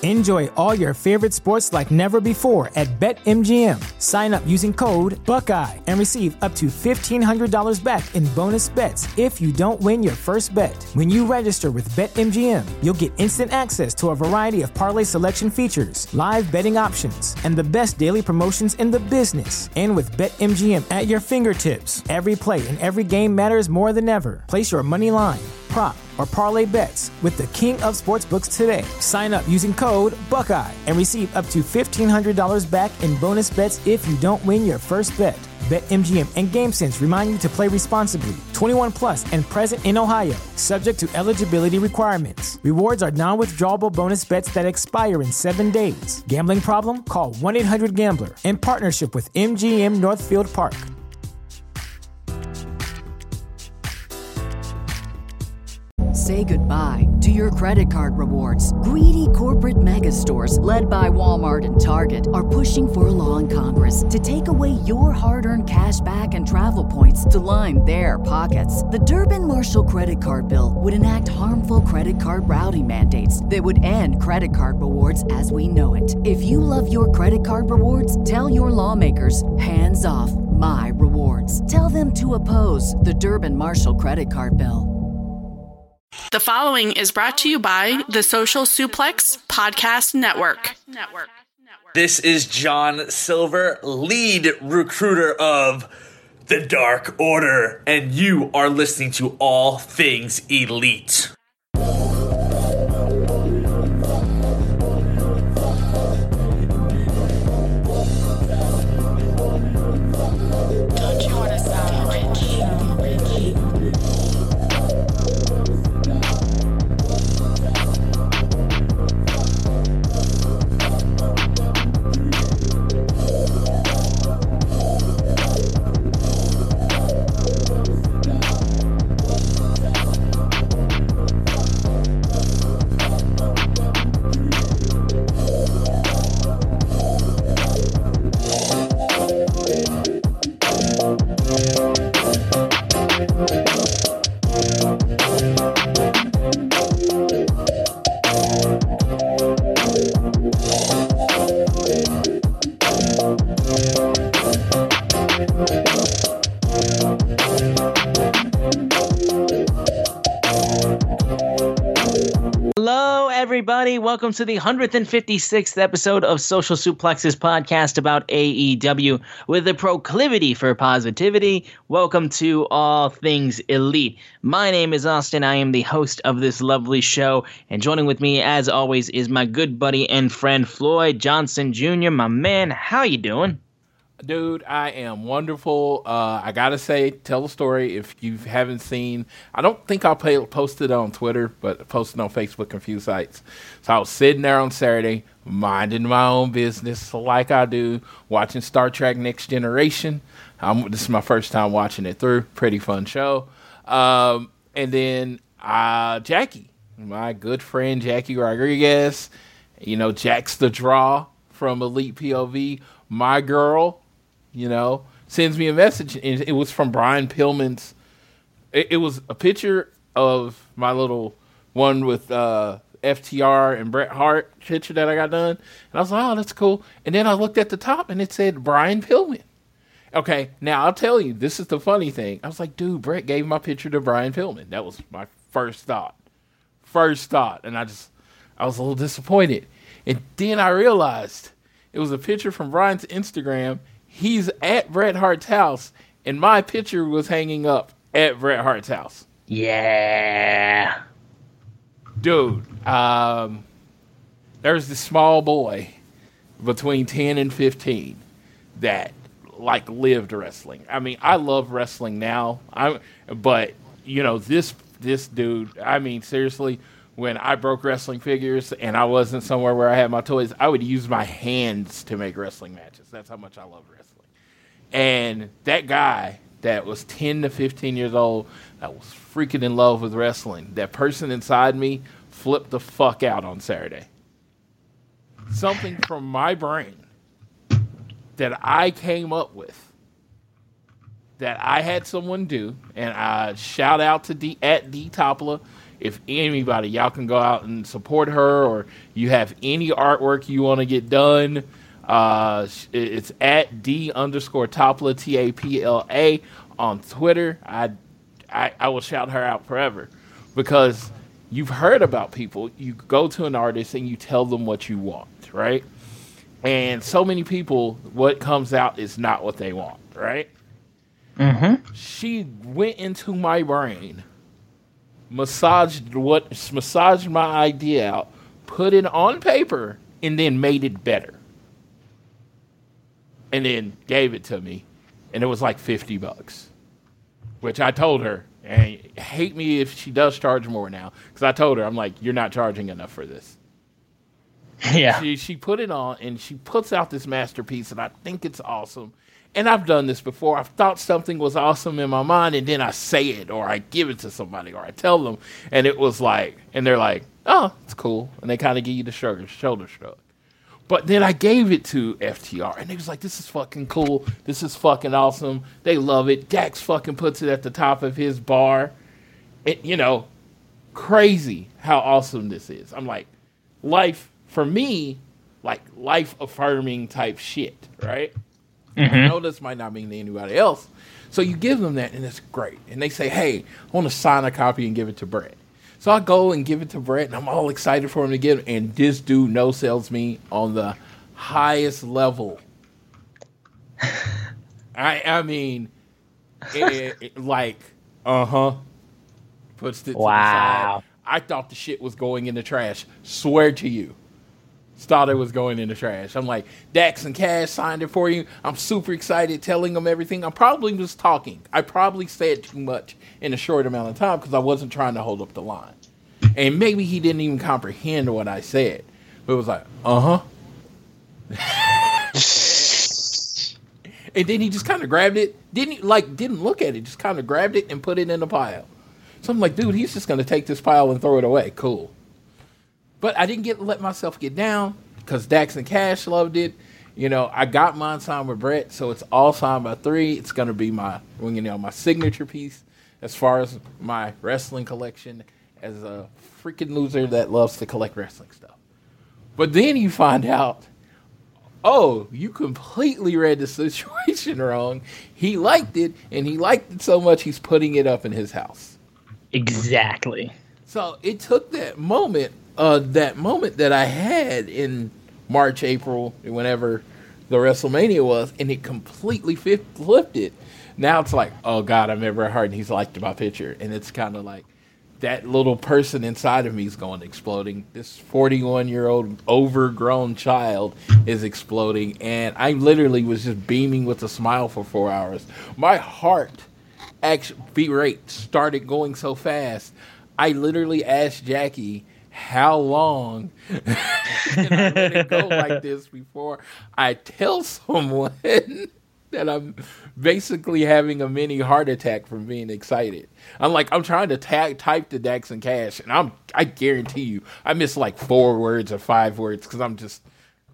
Enjoy all your favorite sports like never before at BetMGM. Sign up using code Buckeye and receive up to $1,500 back in bonus bets if you don't win your first bet. When you register with BetMGM, you'll get instant access to a variety of parlay selection features, live betting options, and the best daily promotions in the business. And with BetMGM at your fingertips, every play and every game matters more than ever. Place your money line, prop, or parlay bets with the king of sportsbooks today. Sign up using code Buckeye and receive up to $1,500 back in bonus bets if you don't win your first bet. BetMGM and GameSense remind you to play responsibly. 21 plus and present in Ohio, subject to eligibility requirements. Rewards are non-withdrawable bonus bets that expire in 7 days. Gambling problem? Call 1-800-GAMBLER. In partnership with MGM Northfield Park. Say goodbye to your credit card rewards. Greedy corporate mega stores, led by Walmart and Target, are pushing for a law in Congress to take away your hard-earned cash back and travel points to line their pockets. The Durbin-Marshall credit card bill would enact harmful credit card routing mandates that would end credit card rewards as we know it. If you love your credit card rewards, tell your lawmakers, hands off my rewards. Tell them to oppose the Durbin-Marshall credit card bill. The following is brought to you by the Social Suplex Podcast Network. This is John Silver, lead recruiter of the Dark Order, and you are listening to All Things Elite. Everybody, welcome to the 156th episode of Social Suplex's podcast about AEW with a proclivity for positivity. Welcome to All Things Elite. My name is Austin. I am the host of this lovely show, and joining with me, as always, is my good buddy and friend Floyd Johnson Jr. My man, how you doing? Dude, I am wonderful. I gotta say, tell the story if you haven't seen. I don't think I'll post it on Twitter, but post it on Facebook and a few sites. So I was sitting there on Saturday, minding my own business like I do, watching Star Trek Next Generation. This is my first time watching it through. Pretty fun show. And then Jackie, my good friend Jackie Rodriguez, you know, Jack's the Draw from Elite POV, my girl, you know, sends me a message, and it was from Brian Pillman's. It was a picture of my little one with FTR and Bret Hart picture that I got done, and I was like, oh, that's cool. And then I looked at the top, and it said Brian Pillman. Okay, now I'll tell you, this is the funny thing. I was like, dude, Bret gave my picture to Brian Pillman. That was my first thought. And I was a little disappointed. And then I realized it was a picture from Brian's Instagram. He's at Bret Hart's house, and my picture was hanging up at Bret Hart's house. Yeah. Dude, there's this small boy between 10 and 15 that, like, lived wrestling. I mean, I love wrestling now, but, you know, this dude, I mean, seriously, when I broke wrestling figures and I wasn't somewhere where I had my toys, I would use my hands to make wrestling matches. That's how much I love wrestling. And that guy that was 10 to 15 years old that was freaking in love with wrestling, that person inside me flipped the fuck out on Saturday. Something from my brain that I came up with that I had someone do, and I shout out to D Topola. if anybody, y'all can go out and support her, or you have any artwork you want to get done, it's at D_Topla, TAPLA on Twitter. I will shout her out forever, because you've heard about people. You go to an artist and you tell them what you want, right? And so many people, what comes out is not what they want, right? Mm-hmm. She went into my brain, massaged my idea out, put it on paper, and then made it better. And then gave it to me, and it was like $50, which I told her, and hate me if she does charge more now, because I told her, I'm like, you're not charging enough for this. Yeah. She put it on, and she puts out this masterpiece, and I think it's awesome. And I've done this before. I've thought something was awesome in my mind, and then I say it, or I give it to somebody, or I tell them, and it was like, and they're like, oh, it's cool. And they kind of give you the shoulder shrug. But then I gave it to FTR, and they was like, this is fucking cool. This is fucking awesome. They love it. Dax fucking puts it at the top of his bar. Crazy how awesome this is. I'm like, life, for me, like life-affirming type shit, right? Mm-hmm. I know this might not mean to anybody else. So you give them that, and it's great. And they say, hey, I want to sign a copy and give it to Brett. So I go and give it to Brett, and I'm all excited for him to get it. And this dude no-sells me on the highest level. I mean, puts it to the side. I thought the shit was going in the trash. Swear to you. Thought it was going in the trash. I'm like, Dax and Cash signed it for you. I'm super excited, telling them everything. I'm probably just talking. I probably said too much in a short amount of time because I wasn't trying to hold up the line. And maybe he didn't even comprehend what I said. But it was like, And then he just kind of grabbed it. Didn't look at it. Just kind of grabbed it and put it in the pile. So I'm like, dude, he's just going to take this pile and throw it away. Cool. But I didn't let myself get down because Dax and Cash loved it. I got mine signed with Brett, so it's all signed by 3. It's going to be my signature piece as far as my wrestling collection as a freaking loser that loves to collect wrestling stuff. But then you find out, oh, you completely read the situation wrong. He liked it, and he liked it so much he's putting it up in his house. Exactly. So it took that moment that I had in March, April, whenever the WrestleMania was, and it completely flipped it. Now it's like, oh God, I'm ever hard, and he's liked my picture, and it's kind of like that little person inside of me is going exploding. This 41-year-old overgrown child is exploding, and I literally was just beaming with a smile for 4 hours. My heart beat rate started going so fast. I literally asked Jackie, how long can I let it go like this before I tell someone that I'm basically having a mini heart attack from being excited? I'm trying to type the Dax and Cash, and I guarantee you, I missed like 4 words or 5 words because I'm just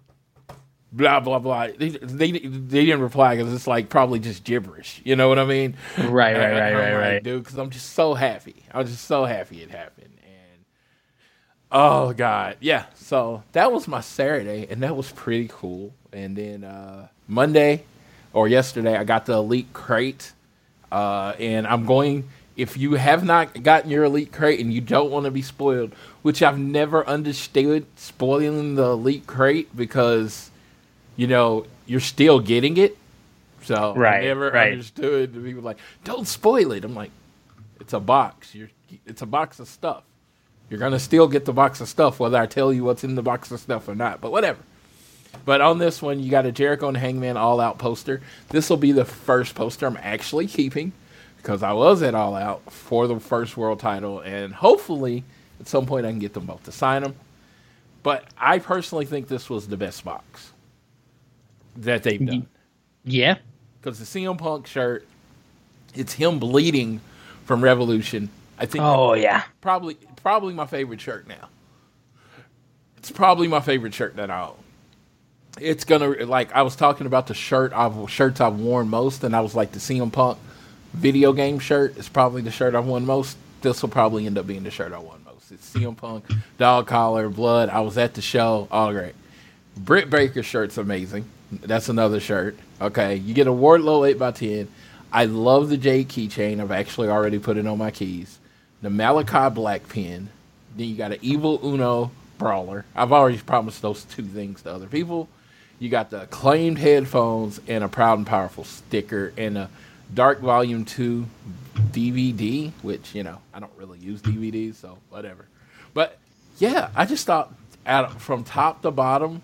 blah, blah, blah. They didn't reply because it's like probably just gibberish. You know what I mean? Right. Dude, because I'm just so happy. I was just so happy it happened. And oh, God. Yeah. So that was my Saturday, and that was pretty cool. And then Monday or yesterday, I got the Elite Crate. And I'm going, if you have not gotten your Elite Crate and you don't want to be spoiled, which I've never understood spoiling the Elite Crate because you're still getting it. So I never understood the people like, don't spoil it. I'm like, it's a box. It's a box of stuff. You're going to still get the box of stuff whether I tell you what's in the box of stuff or not. But whatever. But on this one, you got a Jericho and Hangman All Out poster. This will be the first poster I'm actually keeping because I was at All Out for the first world title. And hopefully at some point I can get them both to sign them. But I personally think this was the best box that they've done. Yeah. Because the CM Punk shirt, it's him bleeding from Revolution. I think. Oh, yeah. Probably my favorite shirt now. It's probably my favorite shirt that I own. It's gonna, like, I was talking about the shirts I've worn most, and I was like, the CM Punk video game shirt is probably the shirt I've worn most. this will probably end up being the shirt I want most. It's CM Punk, dog collar, blood. I was at the show. All great. Britt Baker's shirt's amazing. That's another shirt. Okay, you get a Wardlow 8x10. I love the Jade keychain. I've actually already put it on my keys. The Malachi Black pin. Then you got an Evil Uno brawler. I've already promised those two things to other people. You got the Acclaimed headphones and a Proud and Powerful sticker and a Dark Volume 2 DVD, which, you know, I don't really use DVDs, so whatever. But, yeah, I just thought from top to bottom,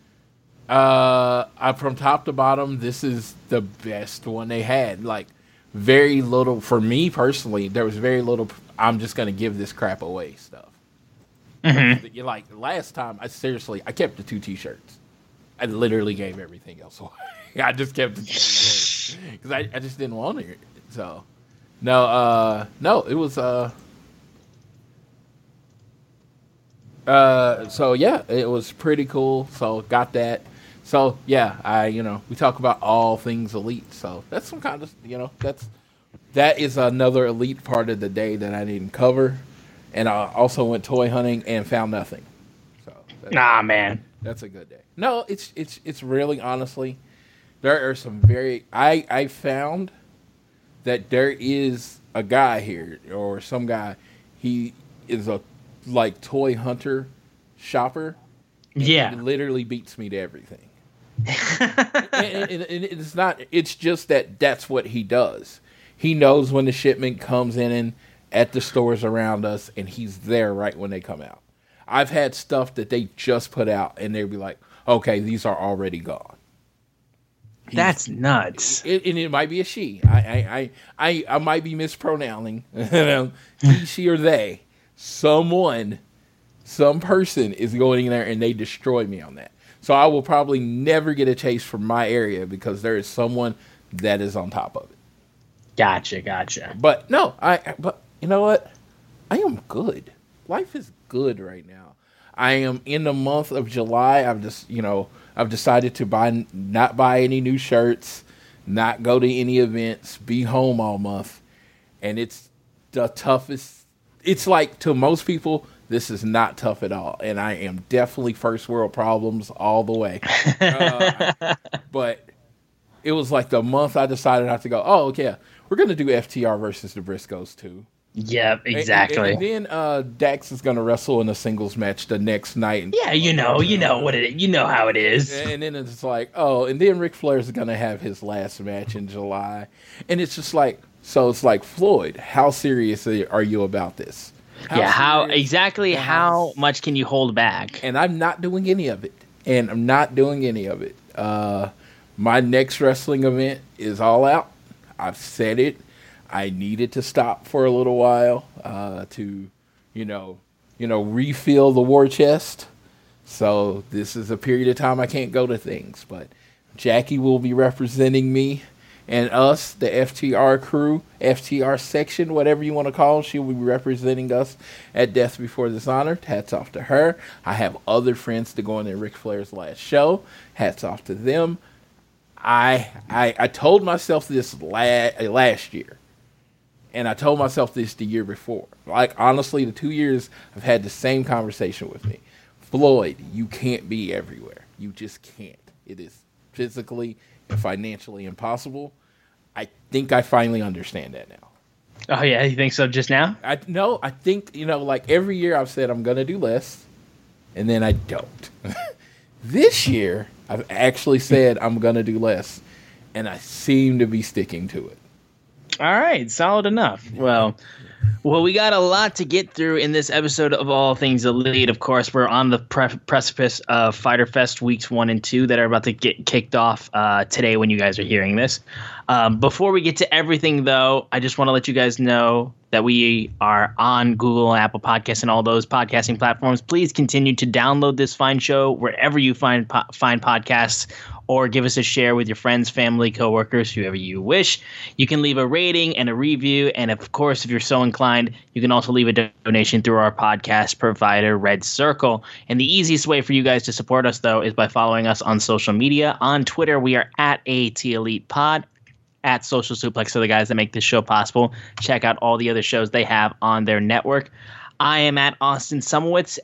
this is the best one they had. Like, very little, for me personally, there was very little, I'm just going to give this crap away stuff. Mm-hmm. Like, last time, I kept the 2 T-shirts. I literally gave everything else away. I just kept the T-shirts because I just didn't want it. So, no, it was, so yeah, it was pretty cool. So, got that. So, yeah, we talk about all things Elite. So, that's some kind of, that is another Elite part of the day that I didn't cover. And I also went toy hunting and found nothing. So, man. That's a good day. No, it's really, honestly, there are some I found that there is a guy here, or some guy, he is a, like, toy hunter shopper. Yeah. He literally beats me to everything. and it's not, it's just that's what he does. He knows when the shipment comes in and at the stores around us, and he's there right when they come out. I've had stuff that they just put out, and they'd be like, okay, these are already gone. That's nuts. It might be a she. I might be mispronouncing. He, she, or they. Some person is going in there, and they destroy me on that. So I will probably never get a chase from my area because there is someone that is on top of it. Gotcha. But no, but you know what? I am good. Life is good right now. I am in the month of July. I've decided to not buy any new shirts, not go to any events, be home all month. And it's the toughest. It's like, to most people, this is not tough at all. And I am definitely first world problems all the way. But it was like the month I decided not to go, oh, okay, we're going to do FTR versus the Briscoes too. Yep, exactly. And then Dax is going to wrestle in a singles match the next night. Yeah, you know what it is. You know how it is. And then it's like, oh, and then Ric Flair is going to have his last match in July. And it's just like, so it's like, Floyd, how serious are you about this? How much can you hold back? And I'm not doing any of it. My next wrestling event is All Out. I've said it. I needed to stop for a little while to, refill the war chest. So this is a period of time I can't go to things. But Jackie will be representing me and us, the FTR crew, FTR section, whatever you want to call it. She will be representing us at Death Before Dishonor. Hats off to her. I have other friends to go on in Ric Flair's last show. Hats off to them. I told myself this last year. And I told myself this the year before. Like, honestly, the 2 years I've had the same conversation with me. Floyd, you can't be everywhere. You just can't. It is physically and financially impossible. I think I finally understand that now. Oh, yeah? You think so just now? I think, like every year I've said I'm going to do less, and then I don't. This year, I've actually said I'm going to do less, and I seem to be sticking to it. All right, solid enough. Well, we got a lot to get through in this episode of All Things Elite. Of course, we're on the precipice of Fyter Fest weeks 1 and 2 that are about to get kicked off today when you guys are hearing this. Before we get to everything, though, I just want to let you guys know that we are on Google, Apple Podcasts, and all those podcasting platforms. Please continue to download this fine show wherever you find podcasts, or give us a share with your friends, family, coworkers, whoever you wish. You can leave a rating and a review, and of course, if you're so inclined, you can also leave a donation through our podcast provider, Red Circle. And the easiest way for you guys to support us, though, is by following us on social media. On Twitter, we are at AT Elite Pod. at Social Suplex are the guys that make this show possible. Check out all the other shows they have on their network. I am at Austin Szumowicz,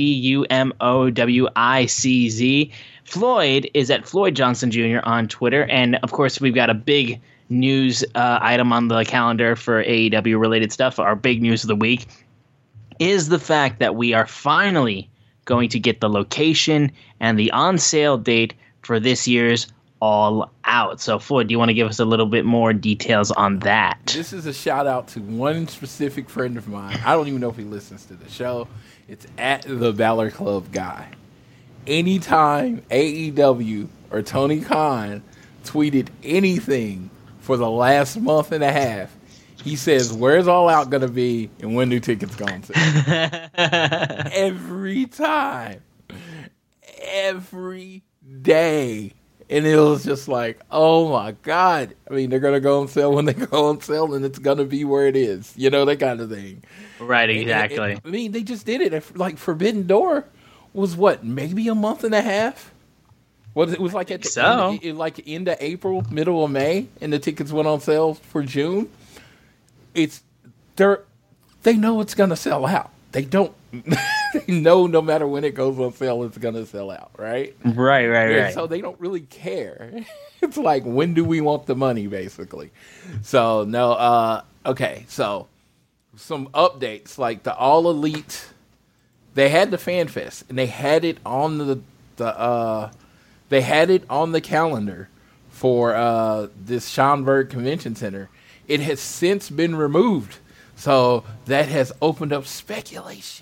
SZUMOWICZ. Floyd is at Floyd Johnson Jr. on Twitter. And, of course, we've got a big news item on the calendar for AEW-related stuff. Our big news of the week is the fact that we are finally going to get the location and the on-sale date for this year's All Out. So, Floyd, do you want to give us a little bit more details on that? This is a shout-out to one specific friend of mine. I don't even know if he listens to the show. It's at the Balor Club guy. Anytime AEW or Tony Khan tweeted anything for the last month and a half, he says, where's All Out going to be and when do tickets going to? Every time. Every day. And it was just like, oh my God. I mean, they're going to go on sale when they go on sale and it's going to be where it is. You know, that kind of thing. Right, exactly. I mean, they just did it. Like, Forbidden Door was what, maybe a month and a half? It was like at the end of April, middle of May, and the tickets went on sale for June. They know it's going to sell out. They know no matter when it goes on sale, it's going to sell out, right? Right. So they don't really care. It's like, when do we want the money, basically? So, no, okay. So, some updates, like the All Elite, they had the Fan Fest, and they had it on the calendar for this Schaumburg Convention Center. It has since been removed. So that has opened up speculators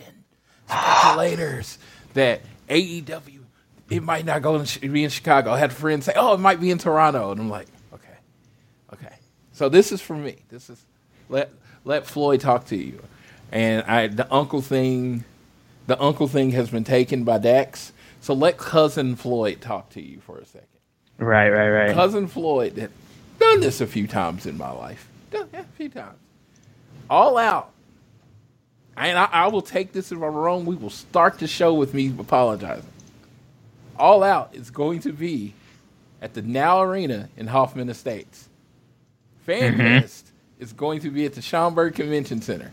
that AEW, it might not be in Chicago. I had friends say, oh, it might be in Toronto. And I'm like, okay. So this is for me. This is let Floyd talk to you. And the uncle thing has been taken by Dax. So let Cousin Floyd talk to you for a second. Right. Cousin Floyd had done this a few times in my life. A few times. All Out. And I will take this if I'm wrong. We will start the show with me apologizing. All Out is going to be at the Now Arena in Hoffman Estates. Fan Fest is going to be at the Schaumburg Convention Center.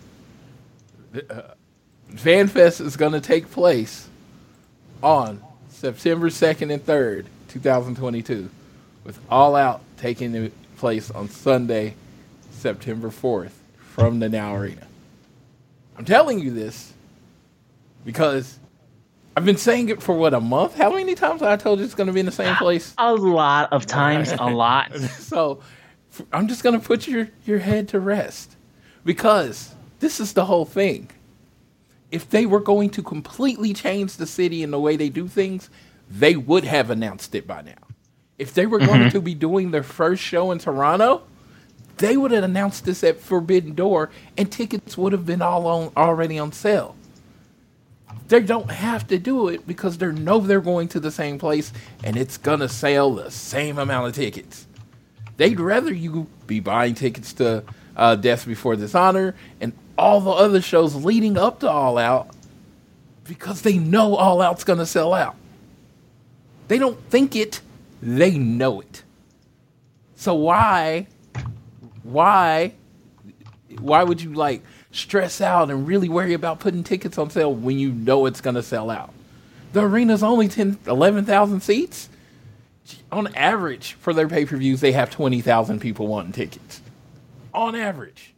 Fan Fest is going to take place on September 2nd and 3rd, 2022, with All Out taking place on Sunday, September 4th, from the Now Arena. I'm telling you this because I've been saying it for, a month? How many times have I told you it's going to be in the same place? A lot of times, a lot. So I'm just going to put your head to rest because this is the whole thing. If they were going to completely change the city and the way they do things, they would have announced it by now. If they were going to be doing their first show in Toronto, they would have announced this at Forbidden Door, and tickets would have been already on sale. They don't have to do it because they know they're going to the same place, and it's going to sell the same amount of tickets. They'd rather you be buying tickets to Death Before Dishonor and all the other shows leading up to All Out because they know All Out's going to sell out. They don't think it, they know it. So why would you stress out and really worry about putting tickets on sale when you know it's going to sell out? The arena's only 11,000 seats. On average, for their pay-per-views, they have 20,000 people wanting tickets. On average.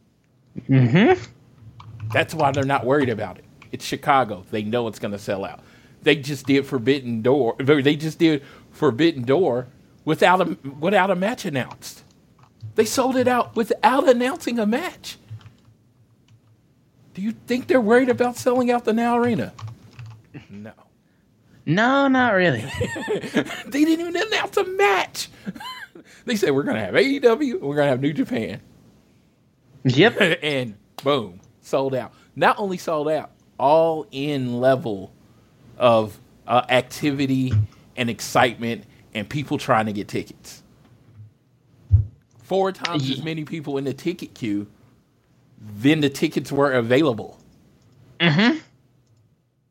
That's why they're not worried about it. It's Chicago. They know it's going to sell out. They just did Forbidden Door. They just did Forbidden Door without a match announced. They sold it out without announcing a match. Do you think they're worried about selling out the Now Arena? No. No, not really. They didn't even announce a match. They said, we're going to have AEW and we're going to have New Japan. Yep. And boom, sold out. Not only sold out, all in level of activity and excitement and people trying to get tickets. 4 times as many people in the ticket queue than the tickets were available.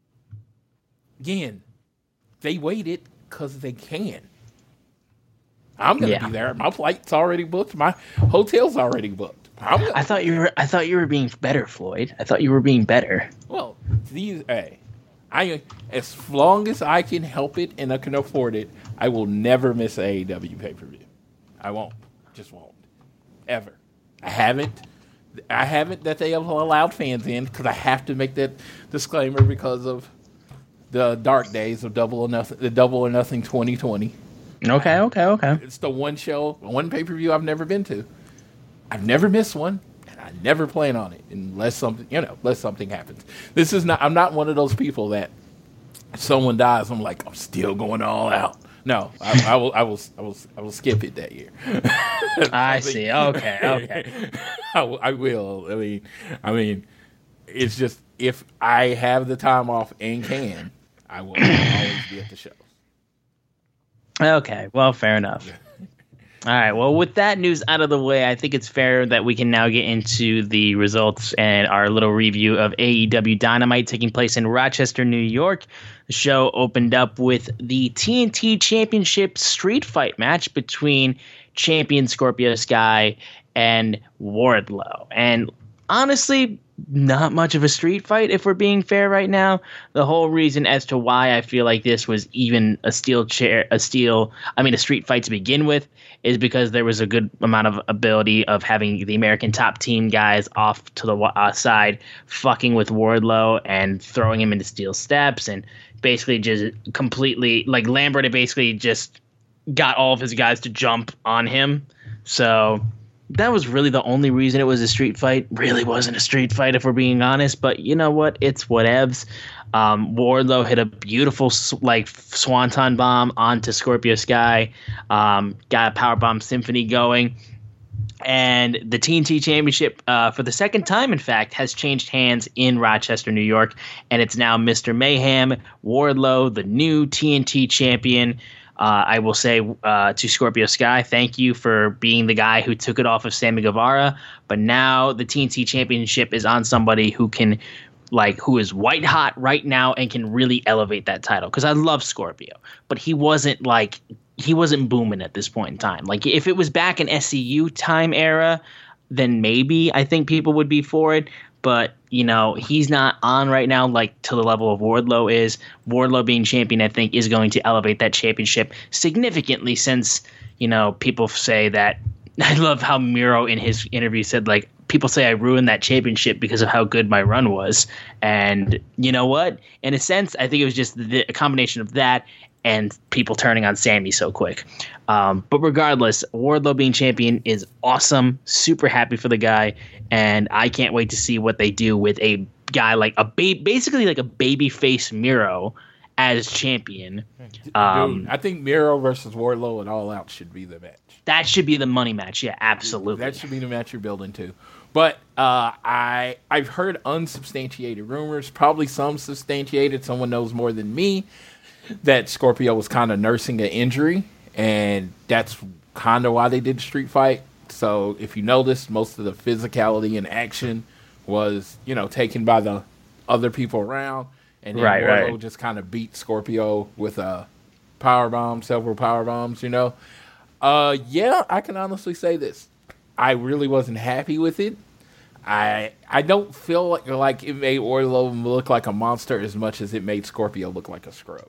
Again, they waited because they can. I'm going to be there. My flight's already booked. My hotel's already booked. I thought you were being better, Floyd. I thought you were being better. Well, as long as I can help it and I can afford it, I will never miss an AEW pay-per-view. I won't. Just won't. Ever. I haven't that they have allowed fans in because I have to make that disclaimer because of the dark days of Double or Nothing 2020. Okay. It's the one pay-per-view I've never been to. I've never missed one, and I never plan on it unless something happens. I'm not one of those people that if someone dies, I'm like, I'm still going all out. No, I will skip it that year. I see. Okay. I will. I mean, it's just if I have the time off and can, I will always be at the shows. Okay. Well, fair enough. All right. Well, with that news out of the way, I think it's fair that we can now get into the results and our little review of AEW Dynamite taking place in Rochester, New York. The show opened up with the TNT Championship street fight match between champion Scorpio Sky and Wardlow. And honestly, not much of a street fight if we're being fair right now. The whole reason as to why I feel like this was even a street fight to begin with is because there was a good amount of ability of having the American Top Team guys off to the side fucking with Wardlow and throwing him into steel steps and basically just completely like Lambert had basically just got all of his guys to jump on him. So that was really the only reason it was a street fight. Really wasn't a street fight if we're being honest, but you know what? It's whatevs. Wardlow hit a beautiful swanton bomb onto Scorpio Sky. Got a powerbomb symphony going. And the TNT Championship, for the second time, in fact, has changed hands in Rochester, New York. And it's now Mr. Mayhem, Wardlow, the new TNT champion. I will say to Scorpio Sky, thank you for being the guy who took it off of Sammy Guevara. But now the TNT Championship is on somebody who is white hot right now and can really elevate that title. Because I love Scorpio, but he wasn't booming at this point in time. Like if it was back in SCU time era, then maybe I think people would be for it. But, he's not on right now like to the level of Wardlow is. Wardlow being champion, I think, is going to elevate that championship significantly since, people say that – I love how Miro in his interview said, like, people say I ruined that championship because of how good my run was. And you know what? In a sense, I think it was just a combination of that and people turning on Sammy so quick. But regardless, Wardlow being champion is awesome. Super happy for the guy. And I can't wait to see what they do with a guy like basically like a babyface Miro as champion. Dude, I think Miro versus Wardlow and All Out should be the match. That should be the money match. Yeah, absolutely. That should be the match you're building to. But I've heard unsubstantiated rumors, probably some substantiated. Someone knows more than me, that Scorpio was kind of nursing an injury, and that's kind of why they did the street fight. So if you notice, most of the physicality and action was, taken by the other people around, and then Wardlow just kind of beat Scorpio with a several power bombs. Yeah, I can honestly say this: I really wasn't happy with it. I don't feel like it made Wardlow look like a monster as much as it made Scorpio look like a scrub.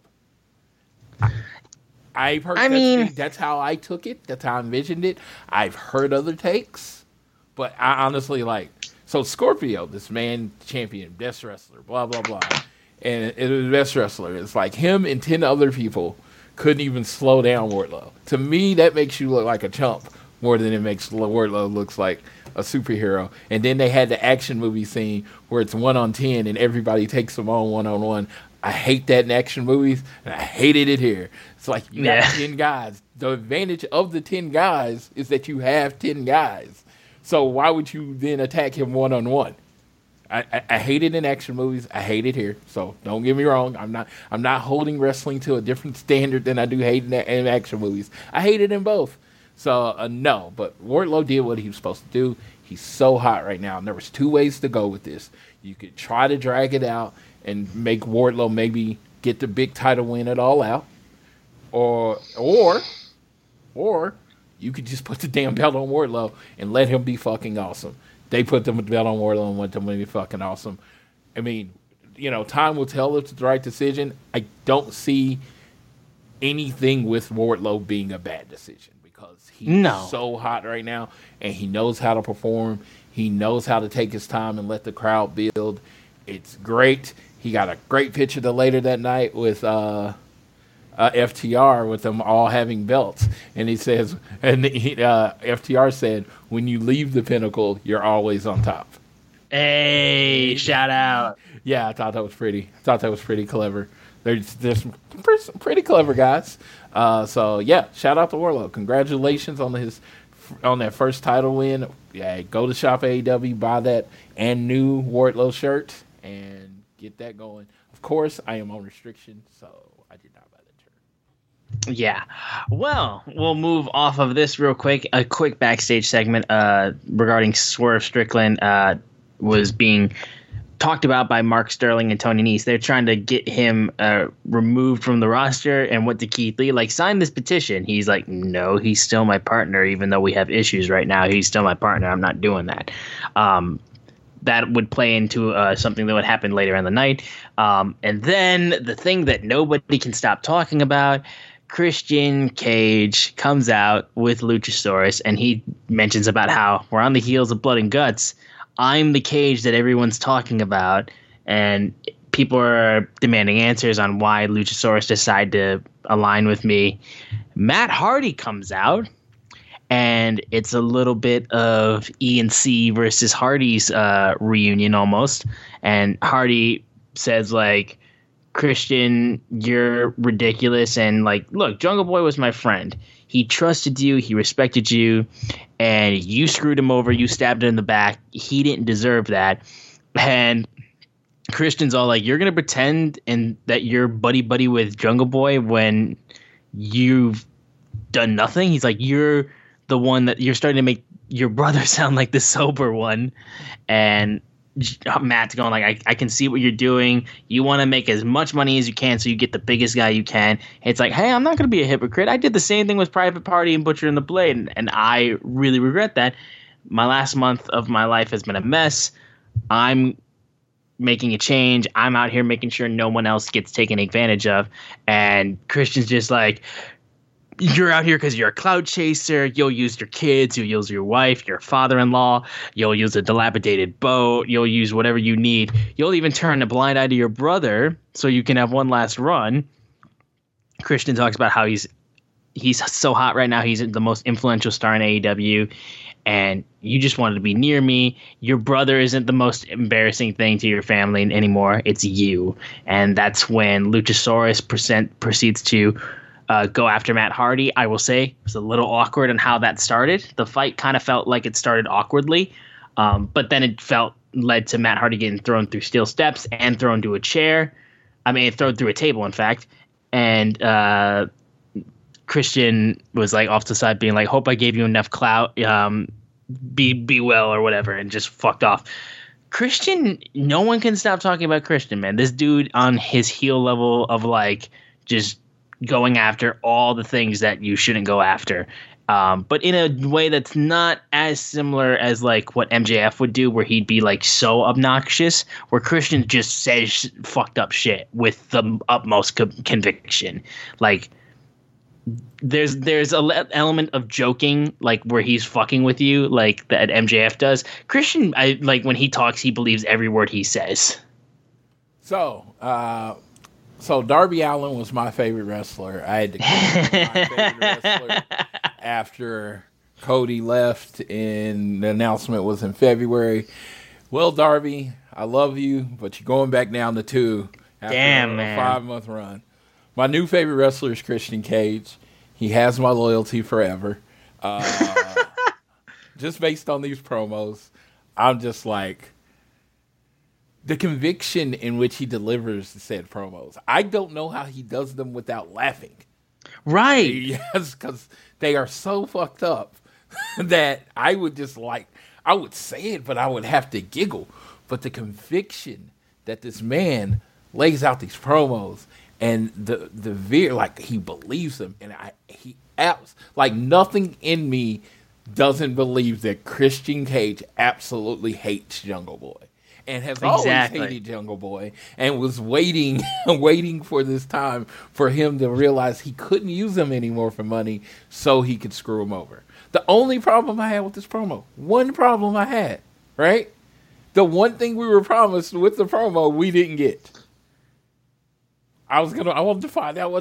That's how I took it. That's how I envisioned it. I've heard other takes, but I honestly so Scorpio, this man champion, best wrestler, blah, blah, blah. And it was best wrestler. It's like him and 10 other people couldn't even slow down Wardlow. To me, that makes you look like a chump more than it makes Wardlow looks like a superhero. And then they had the action movie scene where it's 1-on-10 and everybody takes them on 1-on-1. I hate that in action movies, and I hated it here. It's like you got 10 guys. The advantage of the 10 guys is that you have 10 guys. So why would you then attack him 1-on-1? I hate it in action movies. I hate it here. So don't get me wrong. I'm not holding wrestling to a different standard than I do hate in action movies. I hate it in both. So no, but Wardlow did what he was supposed to do. He's so hot right now, and there was 2 ways to go with this. You could try to drag it out and make Wardlow maybe get the big title win at All Out, or or you could just put the damn belt on Wardlow and let him be fucking awesome. They put the belt on Wardlow and let them be fucking awesome. I mean, time will tell if it's the right decision. I don't see anything with Wardlow being a bad decision because he's so hot right now, and he knows how to perform. He knows how to take his time and let the crowd build. It's great. He got a great picture later that night with FTR with them all having belts, and he says, FTR said, "When you leave the Pinnacle, you're always on top." Hey, shout out! Yeah, I thought that was pretty clever. There's some pretty clever guys. So yeah, shout out to Wardlow. Congratulations on that first title win. Yeah, go to Shop AEW, buy that and new Wardlow shirt, and get that going. Of course, I am on restriction, so I did not buy that shirt. Yeah. Well, we'll move off of this real quick. A quick backstage segment regarding Swerve Strickland was being talked about by Mark Sterling and Tony Nese. They're trying to get him removed from the roster, and went to Keith Lee, like, sign this petition. He's like, no, he's still my partner, even though we have issues right now. He's still my partner. I'm not doing that. That would play into something that would happen later in the night. And then the thing that nobody can stop talking about, Christian Cage comes out with Luchasaurus, and he mentions about how we're on the heels of Blood and Guts. I'm the Cage that everyone's talking about, and people are demanding answers on why Luchasaurus decided to align with me. Matt Hardy comes out, and it's a little bit of E&C versus Hardy's reunion almost. And Hardy says, like, Christian, you're ridiculous. And, like, look, Jungle Boy was my friend. He trusted you. He respected you. And you screwed him over. You stabbed him in the back. He didn't deserve that. And Christian's all like, you're going to pretend that you're buddy-buddy with Jungle Boy when you've done nothing? He's like, you're the one that you're starting to make your brother sound like the sober one. And Matt's going like, I can see what you're doing. You want to make as much money as you can so you get the biggest guy you can. It's like, hey, I'm not going to be a hypocrite. I did the same thing with Private Party and Butcher and the Blade, and I really regret that. My last month of my life has been a mess. I'm making a change. I'm out here making sure no one else gets taken advantage of. And Christian's just like, you're out here because you're a clout chaser. You'll use your kids. You'll use your wife, your father-in-law. You'll use a dilapidated boat. You'll use whatever you need. You'll even turn a blind eye to your brother so you can have one last run. Christian talks about how he's so hot right now. He's the most influential star in AEW. And you just wanted to be near me. Your brother isn't the most embarrassing thing to your family anymore. It's you. And that's when Luchasaurus proceeds to go after Matt Hardy. I will say it was a little awkward on how that started. The fight kind of felt like it started awkwardly, but then it led to Matt Hardy getting thrown through steel steps and thrown to a chair. I mean, thrown through a table, in fact. And Christian was like off to the side being like, hope I gave you enough clout, be well or whatever, and just fucked off. Christian, no one can stop talking about Christian, man. This dude on his heel level of like just going after all the things that you shouldn't go after, but in a way that's not as similar as like what MJF would do, where he'd be like so obnoxious, where Christian just says fucked up shit with the utmost conviction. Like there's a element of joking, like where he's fucking with you, like that MJF does. Christian, I like when he talks, he believes every word he says. So Darby Allin was my favorite wrestler. I had to go my favorite wrestler after Cody left, and the announcement was in February. Well, Darby, I love you, but you're going back down to 2 after a 5-month run. My new favorite wrestler is Christian Cage. He has my loyalty forever. Just based on these promos, I'm just like, the conviction in which he delivers said promos. I don't know how he does them without laughing. Right. Yes, because they are so fucked up that I would say it, but I would have to giggle. But the conviction that this man lays out these promos And the Veer, like, he believes him, and like, nothing in me doesn't believe that Christian Cage absolutely hates Jungle Boy and has always hated Jungle Boy and was waiting for this time for him to realize he couldn't use him anymore for money so he could screw him over. The only problem I had with this promo, one problem I had, right? The one thing we were promised with the promo we didn't get. I wanted to find out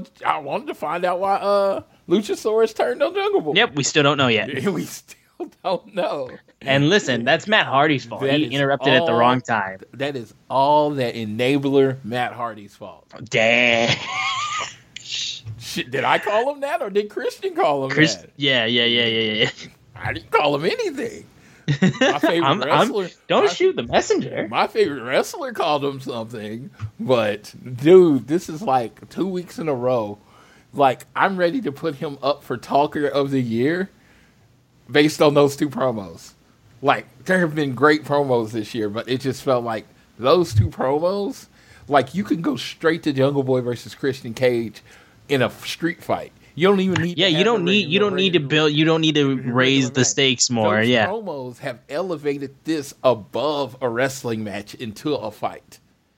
why Luchasaurus turned on Jungle Boy. Yep, we still don't know yet. We still don't know. And listen, that's Matt Hardy's fault. He interrupted at the wrong time. That is all that enabler Matt Hardy's fault. Damn. Shit, did I call him that, or did Christian call him that? Yeah. I didn't call him anything. My favorite wrestler. Don't shoot the messenger. My favorite wrestler called him something, but dude, this is like 2 weeks in a row. Like, I'm ready to put him up for Talker of the Year based on those two promos. Like, there have been great promos this year, but it just felt like those two promos, like, you can go straight to Jungle Boy versus Christian Cage in a street fight. You don't even need. Yeah, you don't need to raise the stakes more. Those yeah, promos have elevated this above a wrestling match into a fight.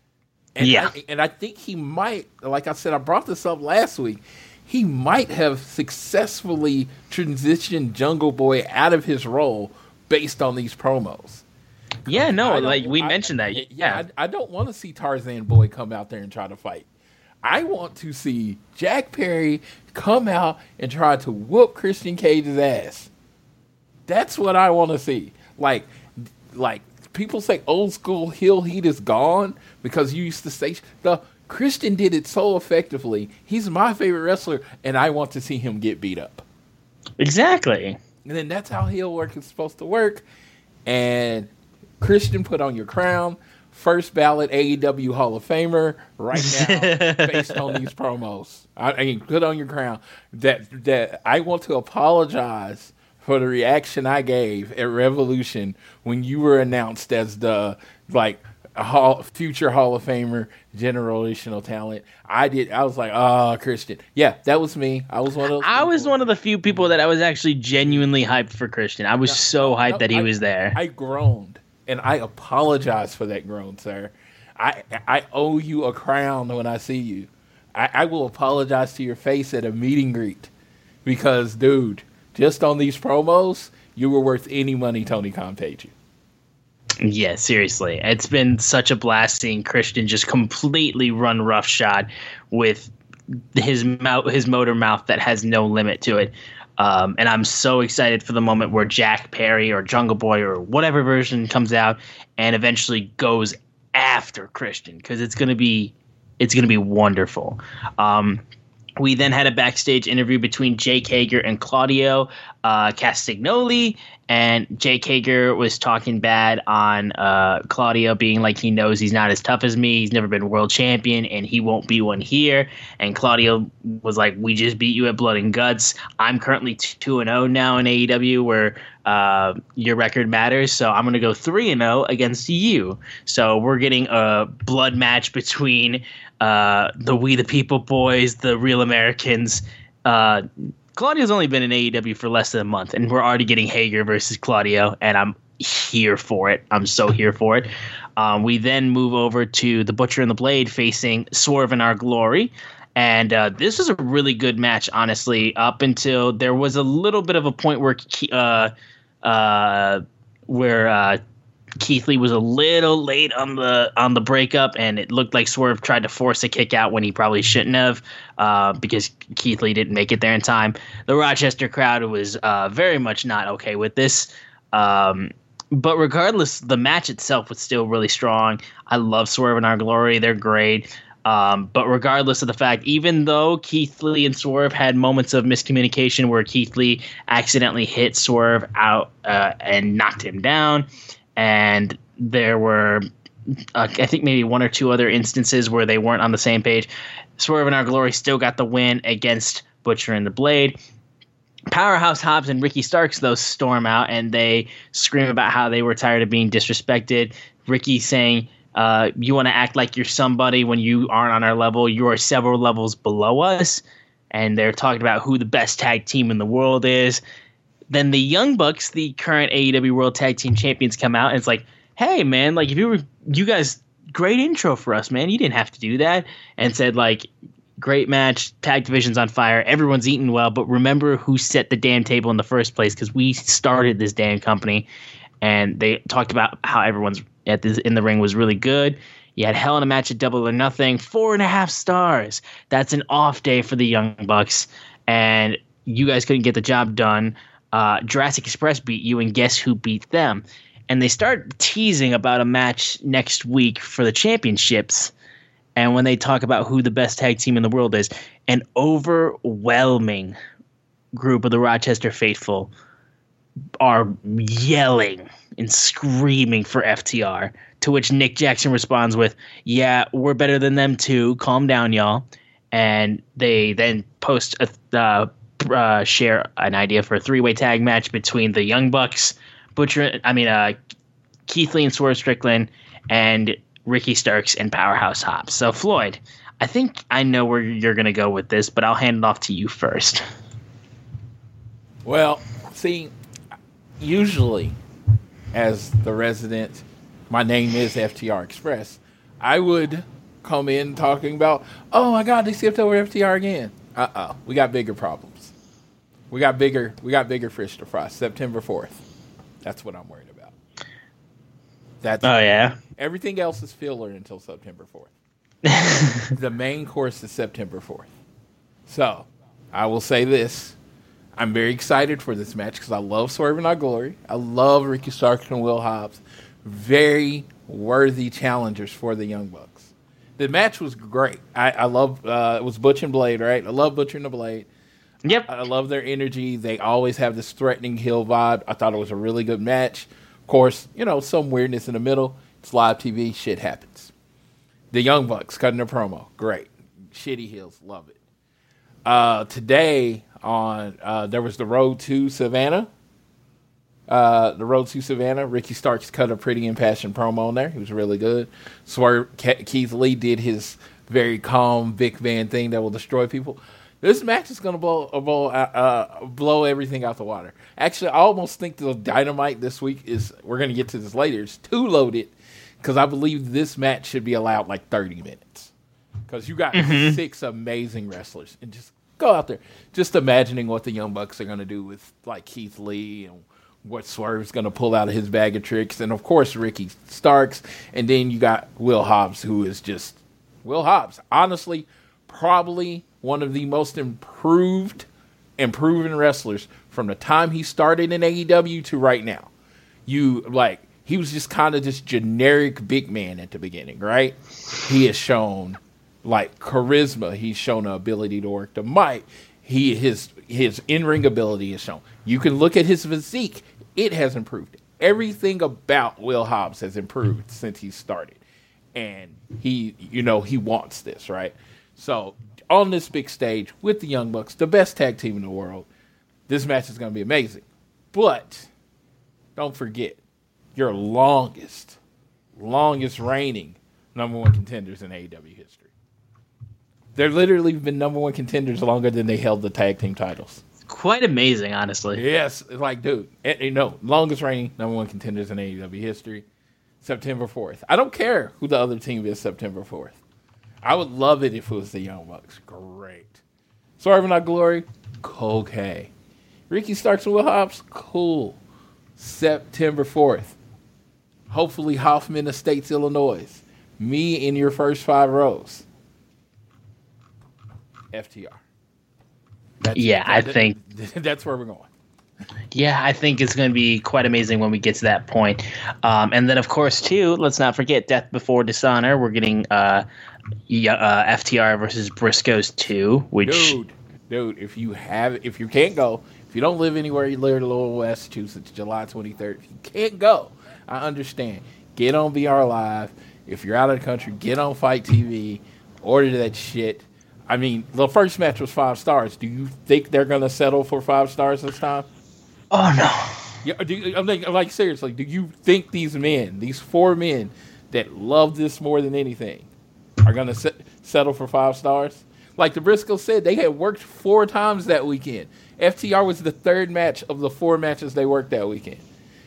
And I think he might, like I said, I brought this up last week. He might have successfully transitioned Jungle Boy out of his role based on these promos. Yeah, no, like we mentioned that. Yeah, I don't want to see Tarzan Boy come out there and try to fight. I want to see Jack Perry come out and try to whoop Christian Cage's ass. That's what I want to see. Like people say old school heel heat is gone because you used to say Christian did it so effectively. He's my favorite wrestler, and I want to see him get beat up. Exactly. And then that's how heel work is supposed to work. And Christian, put on your crown. First ballot AEW Hall of Famer right now based on these promos. I mean, put on your crown. That I want to apologize for the reaction I gave at Revolution when you were announced as the future Hall of Famer, generational talent. I was like, Christian. Yeah, that was me. I was one of those people. I was one of the few people that I was actually genuinely hyped for Christian. I was hyped that he was there. I groaned. And I apologize for that groan, sir. I owe you a crown when I see you. I will apologize to your face at a meet and greet. Because, dude, just on these promos, you were worth any money Tony Khan paid you. Yeah, seriously. It's been such a blast seeing Christian just completely run roughshod with his motor mouth that has no limit to it. And I'm so excited for the moment where Jack Perry or Jungle Boy or whatever version comes out and eventually goes after Christian, because it's gonna be wonderful. We then had a backstage interview between Jake Hager and Claudio Castagnoli, and Jake Hager was talking bad on Claudio, being like he knows he's not as tough as me, he's never been world champion, and he won't be one here. And Claudio was like, we just beat you at Blood and Guts. I'm currently 2-0 now in AEW, where your record matters, so I'm going to go 3-0 against you. So we're getting a blood match between the We the People boys, the Real Americans. Claudio's only been in AEW for less than a month, and we're already getting Hager versus Claudio, and I'm here for it. I'm so here for it. We then move over to the Butcher and the Blade facing Swerve in Our Glory. And this was a really good match, honestly, up until there was a little bit of a point where Keith Lee was a little late on the breakup, and it looked like Swerve tried to force a kick out when he probably shouldn't have, because Keith Lee didn't make it there in time. The Rochester crowd was very much not okay with this. But regardless, the match itself was still really strong. I love Swerve in Our Glory. They're great. But regardless of the fact, even though Keith Lee and Swerve had moments of miscommunication where Keith Lee accidentally hit Swerve out and knocked him down, and there were, I think, maybe one or two other instances where they weren't on the same page, Swerve in Our Glory still got the win against Butcher and the Blade. Powerhouse Hobbs and Ricky Starks, though, storm out, and they scream about how they were tired of being disrespected. Ricky saying You want to act like you're somebody when you aren't on our level. You are several levels below us. And they're talking about who the best tag team in the world is. Then the Young Bucks, the current AEW World Tag Team Champions, come out and it's like, hey, man, like if you guys, great intro for us, man. You didn't have to do that. And said, like, great match, tag division's on fire, everyone's eating well, but remember who set the damn table in the first place because we started this damn company. And they talked about how everyone's in the ring was really good. You had Hell in a Match at Double or Nothing, 4.5 stars. That's an off day for the Young Bucks. And you guys couldn't get the job done. Jurassic Express beat you, and guess who beat them? And they start teasing about a match next week for the championships. And when they talk about who the best tag team in the world is, an overwhelming group of the Rochester faithful are yelling and screaming for FTR, to which Nick Jackson responds with, yeah, we're better than them too. Calm down, y'all. And they then share an idea for a 3-way tag match between the Young Bucks, Keith Lee and Swerve Strickland, and Ricky Starks and Powerhouse Hobbs. So, Floyd, I think I know where you're going to go with this, but I'll hand it off to you first. Well, see, usually, as the resident, my name is FTR Express, I would come in talking about, oh my God, they skipped over FTR again. We got bigger problems. We got bigger fish to fry. September 4th. That's what I'm worried about. Yeah. Everything else is filler until September 4th. The main course is September 4th. So, I will say this. I'm very excited for this match because I love Swerve and Our Glory. I love Ricky Starks and Will Hobbs. Very worthy challengers for the Young Bucks. The match was great. I love it was Butch and Blade, right? I love Butcher and the Blade. Yep. I love their energy. They always have this threatening heel vibe. I thought it was a really good match. Of course, some weirdness in the middle. It's live TV. Shit happens. The Young Bucks cutting a promo. Great. Shitty heels. Love it. Today on there was the Road to Savannah. Ricky Starks cut a pretty impassioned promo on there. He was really good. Keith Lee did his very calm Vic Van thing that will destroy people. This match is going to blow everything out the water. Actually, I almost think the Dynamite this week we're going to get to this later, is too loaded because I believe this match should be allowed like 30 minutes because you got 6 amazing wrestlers. And just go out there. Just imagining what the Young Bucks are going to do with like Keith Lee and what Swerve's going to pull out of his bag of tricks. And, of course, Ricky Starks. And then you got Will Hobbs, who is just Will Hobbs. Honestly, probably one of the most improved and proven wrestlers from the time he started in AEW to right now. He was just kind of this generic big man at the beginning, right? He has shown charisma. He's shown the ability to work the mic. His in-ring ability is shown. You can look at his physique. It has improved. Everything about Will Hobbs has improved since he started. And he wants this, right? So on this big stage with the Young Bucks, the best tag team in the world, this match is going to be amazing. But don't forget, your longest reigning number one contenders in AEW history. They're literally been number one contenders longer than they held the tag team titles. Quite amazing, honestly. Yes, dude, longest reigning number one contenders in AEW history, September 4th. I don't care who the other team is September 4th. I would love it if it was the Young Bucks. Great. Swerve and Our Glory, okay. Ricky Starks and Will Hobbs, cool. September 4th. Hopefully Hoffman Estates, Illinois. Me in your first 5 rows. FTR. I think that's where we're going. Yeah, I think it's going to be quite amazing when we get to that point. And then, of course, too, let's not forget Death Before Dishonor. We're getting FTR versus Briscoes 2, which... Dude, if you can't go, if you don't live anywhere, you live in Lowell, Massachusetts, July 23rd, if you can't go, I understand. Get on VR Live. If you're out of the country, get on Fight TV. Order that shit. I mean, the first match was 5 stars. Do you think they're going to settle for 5 stars this time? Oh, no. Yeah, seriously, do you think these 4 men that love this more than anything are going to settle for 5 stars. Like the Briscoes said, they had worked 4 times that weekend. FTR was the 3rd match of the 4 matches they worked that weekend.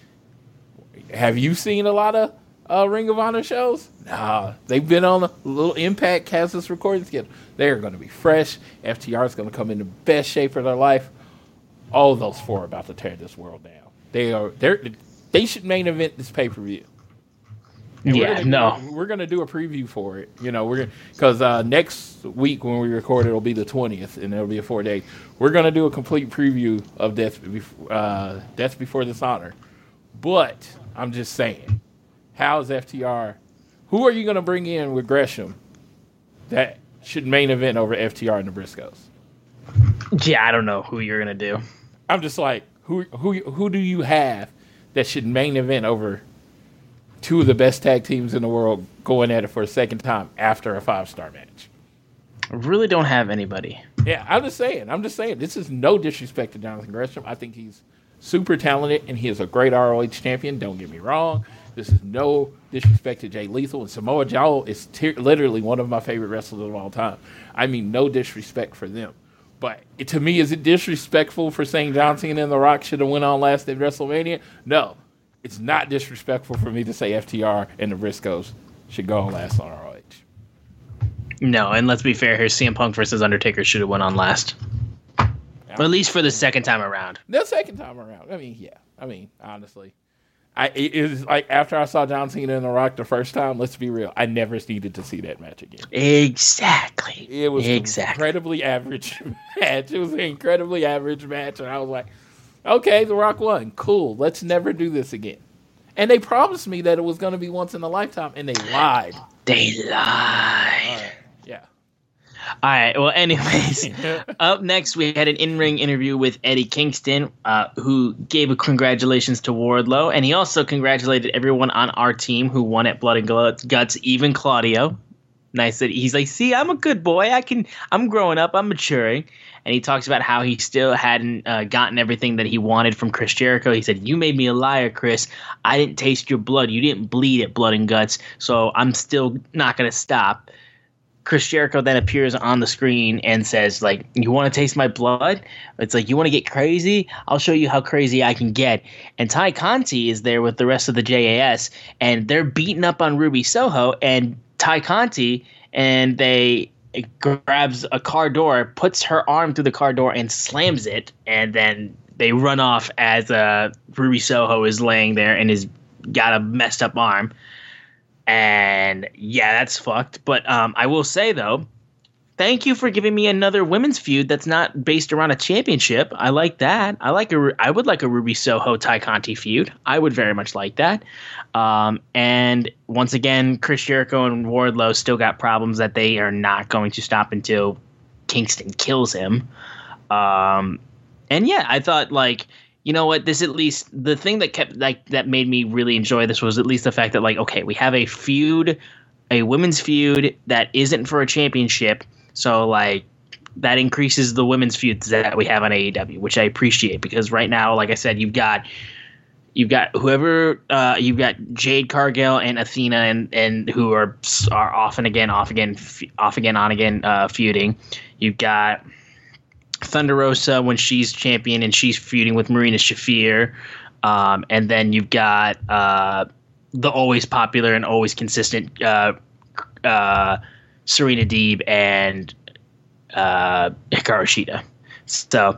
Have you seen a lot of Ring of Honor shows? Nah. They've been on a little Impact has this recording schedule. They're going to be fresh. FTR is going to come in the best shape of their life. All of those 4 are about to tear this world down. They should main event this pay-per-view. And we're gonna do a preview for it. You know, because next week when we record it'll be the 20th, and it'll be a 4 day. We're gonna do a complete preview of Death Before Dishonor. But I'm just saying, how's FTR? Who are you gonna bring in with Gresham that should main event over FTR and the Briscoes? Yeah, I don't know who you're gonna do. I'm just like, who do you have that should main event over 2 of the best tag teams in the world going at it for a second time after a 5-star match? I really don't have anybody. Yeah, I'm just saying. This is no disrespect to Jonathan Gresham. I think he's super talented, and he is a great ROH champion. Don't get me wrong. This is no disrespect to Jay Lethal. And Samoa Joe is literally one of my favorite wrestlers of all time. I mean, no disrespect for them. But to me, is it disrespectful for saying John Cena and The Rock should have went on last at WrestleMania? No. It's not disrespectful for me to say FTR and the Briscoes should go on last on ROH. No, and let's be fair here. CM Punk versus Undertaker should have went on last. Or at least for the second time around. The second time around. I mean, yeah. I mean, honestly. It was like after I saw John Cena and The Rock the first time, let's be real, I never needed to see that match again. Exactly. It was an incredibly average match. It was an incredibly average match, and I was like, okay, The Rock won. Cool. Let's never do this again. And they promised me that it was going to be once in a lifetime, and they lied. They lied. Yeah. All right. Well, anyways, up next, we had an in-ring interview with Eddie Kingston, who gave a congratulations to Wardlow, and he also congratulated everyone on our team who won at Blood and Guts, even Claudio. Nice that he's like, see, I'm a good boy. I'm growing up. I'm maturing. And he talks about how he still hadn't gotten everything that he wanted from Chris Jericho. He said, you made me a liar, Chris. I didn't taste your blood. You didn't bleed at Blood and Guts. So I'm still not going to stop. Chris Jericho then appears on the screen and says, like, you want to taste my blood? It's like, you want to get crazy? I'll show you how crazy I can get. And Ty Conti is there with the rest of the JAS, and they're beating up on Ruby Soho, and Ty Conti, and they grabs a car door, puts her arm through the car door and slams it, and then they run off as Ruby Soho is laying there and has got a messed up arm. And yeah, that's fucked. But I will say, though, thank you for giving me another women's feud that's not based around a championship. I like that. I would like a Ruby Soho Ty Conti feud. I would very much like that. And once again, Chris Jericho and Wardlow still got problems that they are not going to stop until Kingston kills him. And yeah, I thought, like, you know what, this at least, the thing that kept, like, that made me really enjoy this was at least the fact that, like, okay, we have a feud, a women's feud that isn't for a championship. So, like, that increases the women's feuds that we have on AEW, which I appreciate, because right now, like I said, you've got whoever you've got Jade Cargill and Athena and who are off and again, on again feuding. You've got Thunder Rosa when she's champion and she's feuding with Marina Shafir, and then you've got the always popular and always consistent Serena Deeb and Hikaru Shida. So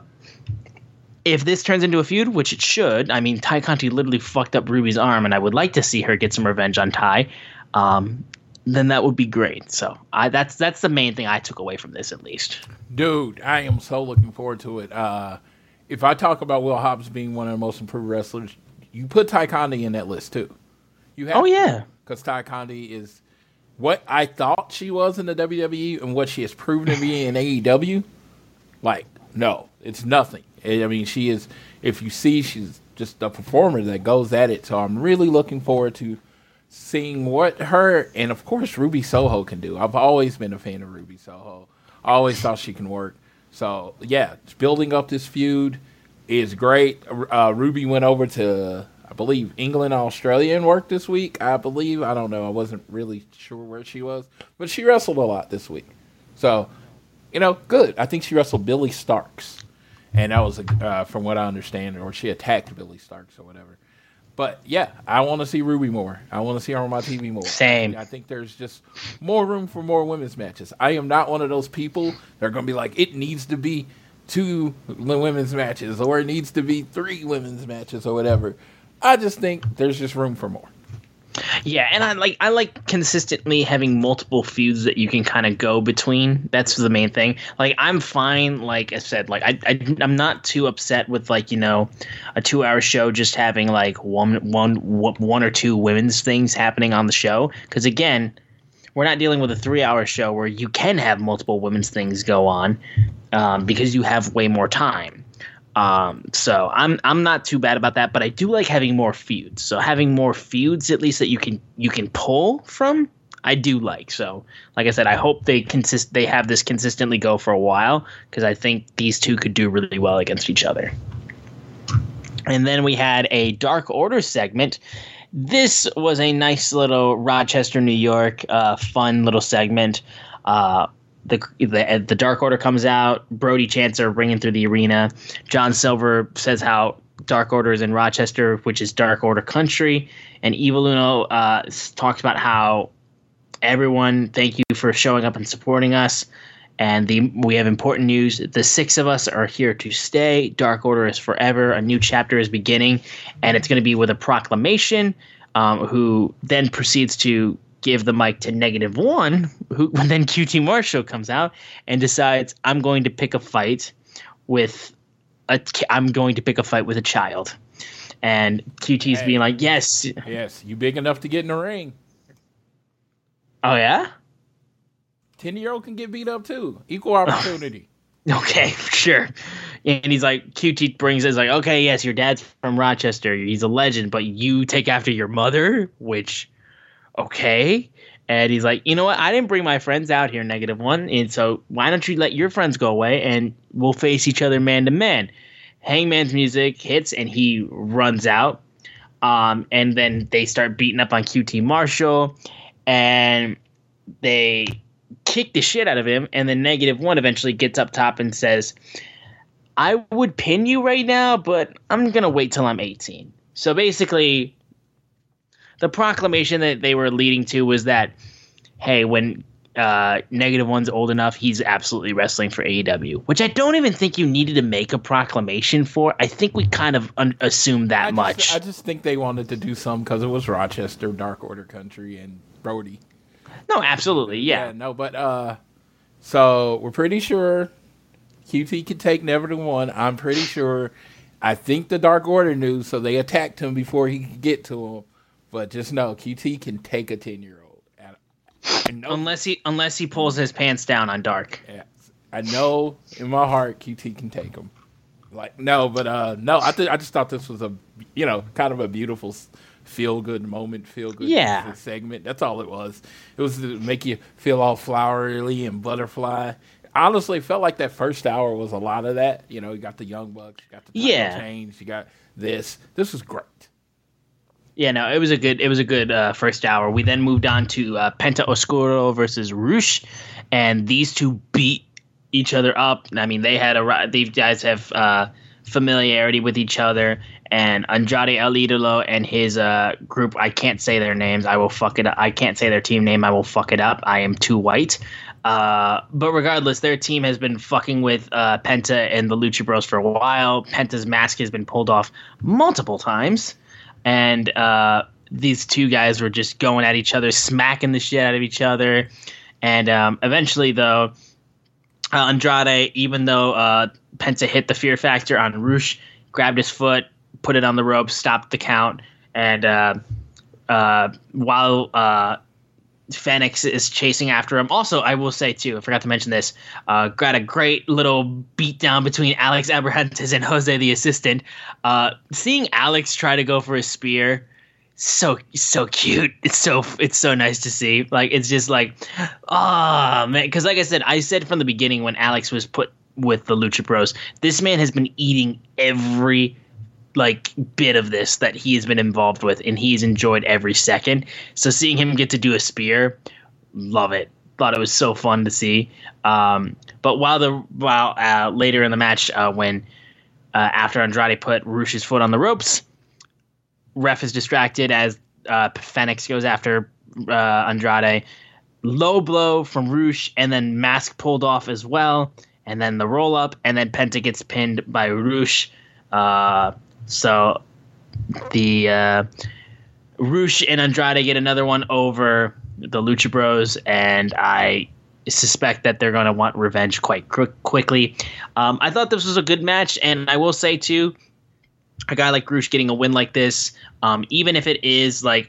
if this turns into a feud, which it should, I mean, Ty Conti literally fucked up Ruby's arm, and I would like to see her get some revenge on Ty. Then that would be great. So that's the main thing I took away from this, at least. Dude, I am so looking forward to it. If I talk about Will Hobbs being one of the most improved wrestlers, you put Ty Conti in that list too. You have because Ty Conti is what I thought she was in the WWE and what she has proven to be in AEW. Like, no, it's nothing. I mean, she is. If you see, she's just a performer that goes at it. So I'm really looking forward to seeing what her and of course Ruby Soho can do. I've always been a fan of Ruby Soho. I always thought she can work. So yeah, building up this feud is great. Ruby went over to, I believe England and Australia worked this week. I believe. I don't know. I wasn't really sure where she was, but she wrestled a lot this week. So, good. I think she wrestled Billy Starks, and that was from what I understand, or she attacked Billy Starks or whatever. But yeah, I want to see Ruby more. I want to see her on my TV more. Same. I think there's just more room for more women's matches. I am not one of those people that are going to be like, it needs to be 2 women's matches or it needs to be 3 women's matches or whatever. I just think there's just room for more. Yeah, and I like consistently having multiple feuds that you can kind of go between. That's the main thing. Like, I'm fine, like I said, like I'm not too upset with, like, a 2-hour show just having like one or 2 women's things happening on the show. Because again, we're not dealing with a 3-hour show where you can have multiple women's things go on because you have way more time. So I'm not too bad about that, but I do like having more feuds. So having more feuds, at least that you can pull from, I do like. So like I said, I hope they have this consistently go for a while, because I think these two could do really well against each other. And then we had a Dark Order segment. This was a nice little Rochester, New York, fun little segment. The Dark Order comes out. Brody chants are ringing through the arena. John Silver says how Dark Order is in Rochester, which is Dark Order country. And Evil Uno talks about how everyone, thank you for showing up and supporting us. And we have important news. The 6 of us are here to stay. Dark Order is forever. A new chapter is beginning. And it's going to be with a proclamation, who then proceeds to give the mic to -1, who then QT Marshall comes out and decides, I'm going to pick a fight with a child. And QT's being like, yes, you big enough to get in the ring. Oh yeah, 10-year-old can get beat up too. Equal opportunity. Okay, sure. And he's like, QT brings it, it's like, okay, yes, your dad's from Rochester, he's a legend, but you take after your mother, which, okay. And he's like, you know what? I didn't bring my friends out here, -1. And so why don't you let your friends go away and we'll face each other man to man. Hangman's music hits and he runs out. And then they start beating up on QT Marshall and they kick the shit out of him. And then -1 eventually gets up top and says, I would pin you right now, but I'm going to wait till I'm 18. So basically, the proclamation that they were leading to was that, hey, when -1's old enough, he's absolutely wrestling for AEW, which I don't even think you needed to make a proclamation for. I think we kind of assumed that much. I just think they wanted to do some because it was Rochester, Dark Order country, and Brody. No, absolutely, yeah. But so we're pretty sure QT could take -1. I'm pretty sure. I think the Dark Order knew, so they attacked him before he could get to him. But just know, QT can take a 10-year-old. Unless he pulls his pants down on Dark. Yeah, I know in my heart QT can take him. No. I just thought this was a kind of a beautiful feel good moment, segment. That's all it was. It was to make you feel all flowery and butterfly. Honestly, felt like that first hour was a lot of that. You got the Young Bucks, you got the title change, you got this. This was great. Yeah, no, it was a good first hour. We then moved on to Penta Oscuro versus Rush, and these two beat each other up. I mean, these guys have familiarity with each other, and Andrade El Idolo and his group, I can't say their names. I will fuck it up. I can't say their team name. I will fuck it up. I am too white. But regardless, their team has been fucking with Penta and the Lucha Bros for a while. Penta's mask has been pulled off multiple times. And these two guys were just going at each other, smacking the shit out of each other. And eventually, though, Andrade, even though Penta hit the Fear Factor on Rush, grabbed his foot, put it on the rope, stopped the count. And while Fenix is chasing after him. Also, I will say, too, I forgot to mention this, got a great little beatdown between Alex Abrahantes and Jose the assistant. Seeing Alex try to go for a spear, so cute. It's so nice to see. Like, it's just like, oh, man. Because like I said from the beginning when Alex was put with the Lucha Bros, this man has been eating every bit of this that he has been involved with, and he's enjoyed every second. So seeing him get to do a spear, love it. Thought it was so fun to see. But while later in the match, when after Andrade put Rush's foot on the ropes, ref is distracted as Fenix goes after Andrade. Low blow from Rush, and then mask pulled off as well, and then the roll up, and then Penta gets pinned by Rush. So the Rush and Andrade get another one over the Lucha Bros, and I suspect that they're going to want revenge quite quickly. I thought this was a good match, and I will say too, a guy like Rush getting a win like this, even if it is not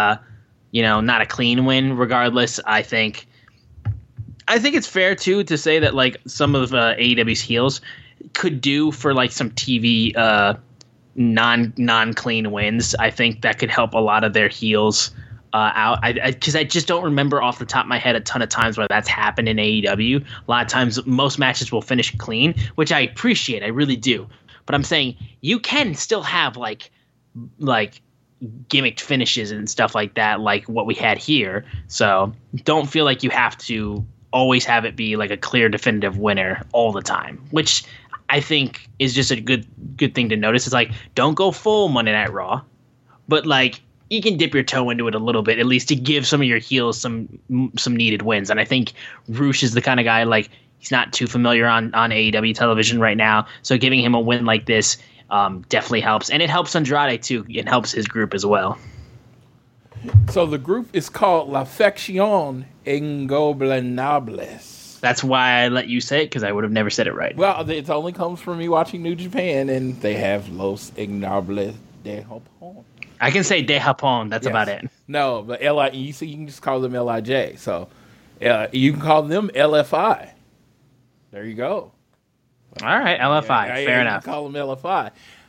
a clean win, regardless, I think it's fair too to say that like some of AEW's heels could do for like some TV non-clean wins. I think that could help a lot of their heels out. Because I just don't remember off the top of my head a ton of times where that's happened in AEW. A lot of times, most matches will finish clean, which I appreciate. I really do. But I'm saying you can still have like gimmicked finishes and stuff like that, like what we had here. So don't feel like you have to always have it be like a clear definitive winner all the time, which I think is just a good thing to notice. It's like, don't go full Monday Night Raw, but like you can dip your toe into it a little bit, at least to give some of your heels some needed wins. And I think Rush is the kind of guy, like, he's not too familiar on AEW television right now, so giving him a win like this definitely helps. And it helps Andrade too. It helps his group as well. So the group is called La Facción Ingobernable. That's why I let you say it, because I would have never said it right. Well, it only comes from me watching New Japan, and they have Los Ignobles de Japón. I can say de Japón. That's about it. No, but you can just call them LIJ. So you can call them LFI. There you go. All right, LFI. Fair enough. You can call them LFI.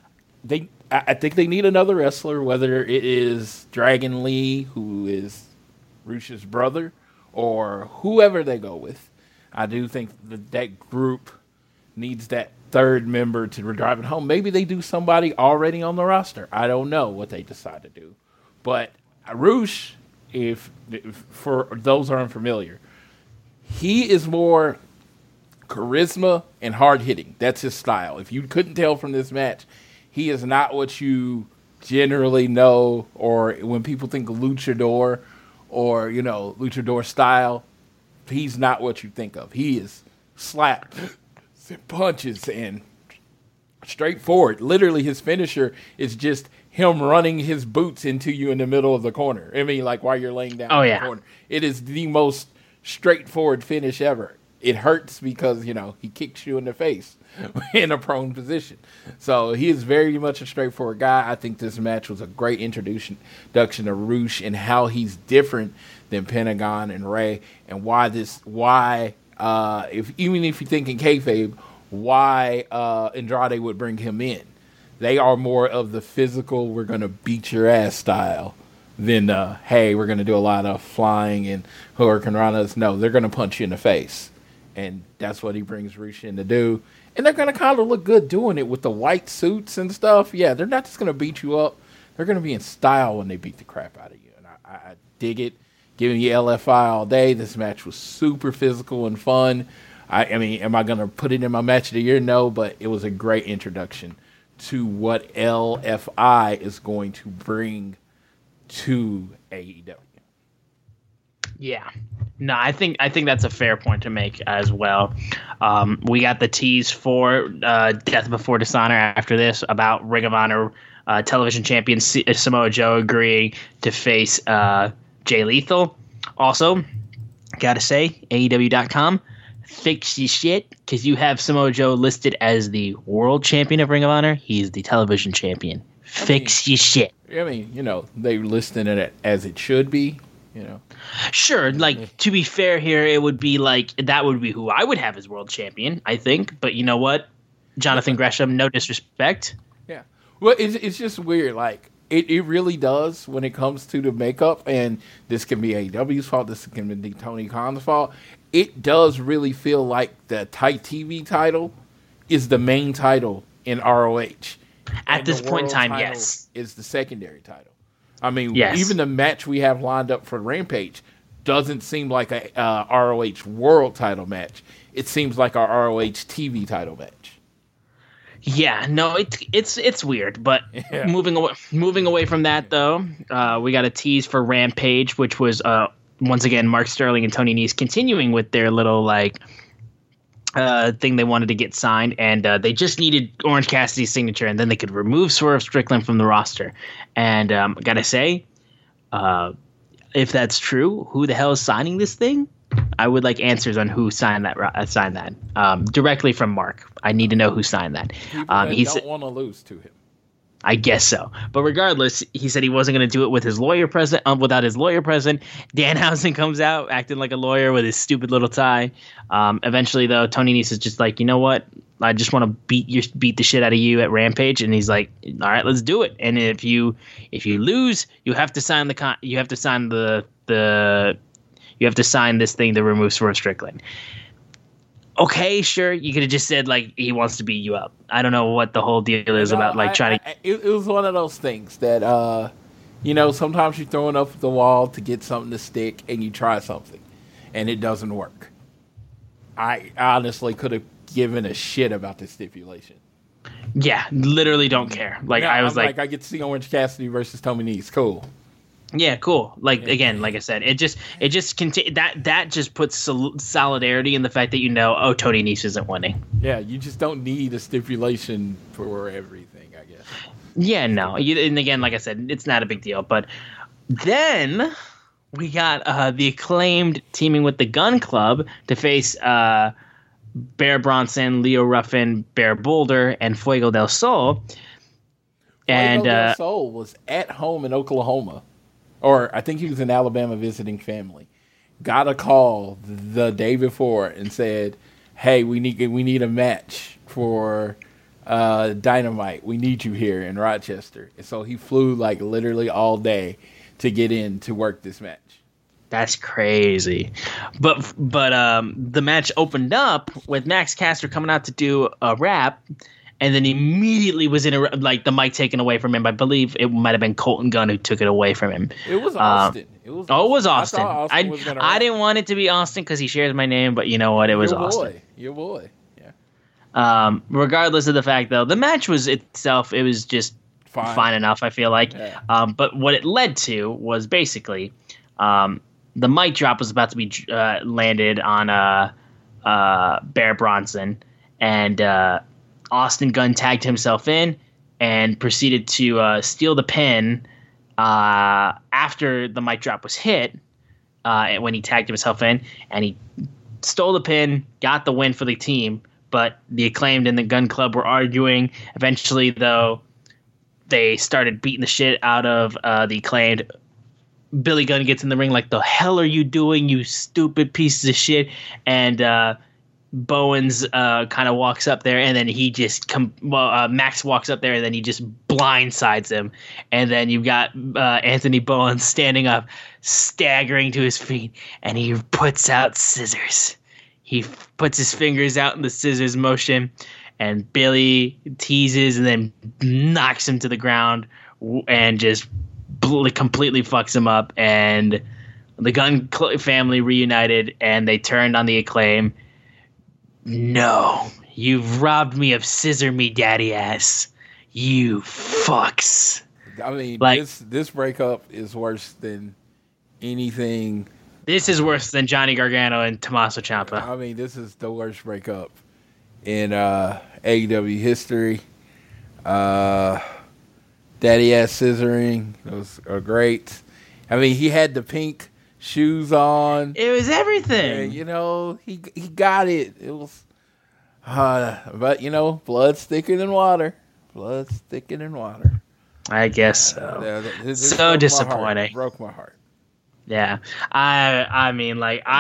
I think they need another wrestler, whether it is Dragon Lee, who is Rush's brother, or whoever they go with. I do think that group needs that third member to drive it home. Maybe they do somebody already on the roster. I don't know what they decide to do. But Rush, if for those who are unfamiliar, he is more charisma and hard-hitting. That's his style. If you couldn't tell from this match, he is not what you generally know, or when people think of luchador or, luchador style, he's not what you think of. He is slapped and punches and straightforward. Literally, his finisher is just him running his boots into you in the middle of the corner. I mean, like while you're laying down in the corner. It is the most straightforward finish ever. It hurts because, he kicks you in the face in a prone position. So he is very much a straightforward guy. I think this match was a great introduction to Rush and how he's different than Pentagon and Ray, and even if you think in kayfabe, why Andrade would bring him in. They are more of the physical, we're going to beat your ass style than, hey, we're going to do a lot of flying and Hurricane Ranas. No, they're going to punch you in the face. And that's what he brings Rush in to do. And they're going to kind of look good doing it with the white suits and stuff. Yeah, they're not just going to beat you up. They're going to be in style when they beat the crap out of you. And I dig it. Giving you LFI all day. This match was super physical and fun. I mean, am I going to put it in my match of the year? No, but it was a great introduction to what LFI is going to bring to AEW. Yeah. No, I think that's a fair point to make as well. We got the tease for Death Before Dishonor after this about Ring of Honor television champion Samoa Joe agreeing to face Jay Lethal. Also, gotta say, AEW.com, fix your shit, because you have Samoa Joe listed as the world champion of Ring of Honor. He's the television champion. Fix your shit. I mean, they listed it as it should be. Sure, to be fair here, it would be that would be who I would have as world champion, I think. But you know what, Jonathan Gresham, no disrespect. Yeah, well, it's just weird. It really does when it comes to the makeup, and this can be AEW's fault. This can be Tony Khan's fault. It does really feel like the TV title is the main title in ROH, At this point in time, yes. Is the secondary title. I mean, yes. Even the match we have lined up for Rampage doesn't seem like a ROH World title match. It seems like our ROH TV title match. Yeah, no, it's weird. But moving away from that, though, we got a tease for Rampage, which was once again Mark Sterling and Tony Nese continuing with their little thing they wanted to get signed, and they just needed Orange Cassidy's signature, and then they could remove Swerve Strickland from the roster. And gotta say, if that's true, who the hell is signing this thing? I would like answers on who signed that. Directly from Mark. I need to know who signed that. He don't want to lose to him. I guess so. But regardless, he said he wasn't going to do it with his lawyer present. Without his lawyer present, Danhausen comes out acting like a lawyer with his stupid little tie. Eventually, though, Tony Nese is just like, you know what? I just want to beat the shit out of you at Rampage, and he's like, all right, let's do it. And if you lose, you have to sign you have to sign this thing to remove Swerve Strickland. Okay, sure. You could have just said he wants to beat you up. I don't know what the whole deal is about trying to. It was one of those things that sometimes you're throwing up the wall to get something to stick, and you try something, and it doesn't work. I honestly could have given a shit about this stipulation. Yeah, literally don't care. I get to see Orange Cassidy versus Tony Nese. Cool. Yeah, cool. Again, like I said, it just that just puts solidarity in the fact that Tony Nese isn't winning. Yeah, you just don't need a stipulation for everything, I guess. Yeah, no. And again, like I said, it's not a big deal. But then we got the Acclaimed teaming with the Gun Club to face Bear Bronson, Leo Ruffin, Bear Boulder, and Fuego del Sol. Fuego del Sol was at home in Oklahoma. Or I think he was in Alabama visiting family. Got a call the day before and said, "Hey, we need a match for Dynamite. We need you here in Rochester." And so he flew literally all day to get in to work this match. That's crazy. But the match opened up with Max Caster coming out to do a rap. And then immediately was the mic taken away from him. I believe it might have been Colton Gunn who took it away from him. It was Austin. It was Austin. I didn't want it to be Austin because he shares my name, but you know what? It was Austin. Your boy. Yeah. Regardless of the fact, though, the match was itself, it was just fine enough, I feel like. Yeah. But what it led to was basically the mic drop was about to be landed on Bear Bronson. And Austin Gunn tagged himself in and proceeded to steal the pin after the mic drop was hit when he tagged himself in. And he stole the pin, got the win for the team. But the Acclaimed and the Gun Club were arguing. Eventually, though, they started beating the shit out of the Acclaimed. Billy Gunn gets in the ring like, the hell are you doing, you stupid pieces of shit? And Bowens kind of walks up there, and then he just Max walks up there, and then he just blindsides him. And then you've got Anthony Bowens standing up, staggering to his feet, and he puts out scissors. He puts his fingers out in the scissors motion, and Billy teases and then knocks him to the ground and just completely fucks him up. And the Gunn family reunited, and they turned on the Acclaim. No, you've robbed me of scissor me daddy ass. You fucks. I mean, this breakup is worse than anything. This is worse than Johnny Gargano and Tommaso Ciampa. I mean, this is the worst breakup in AEW history. Daddy ass scissoring. Those are great. I mean, he had the pink shoes on. It was everything. And, he got it. It was, but blood's thicker than water. Blood's thicker than water. I guess so. So disappointing. Broke my heart. Yeah, I mean,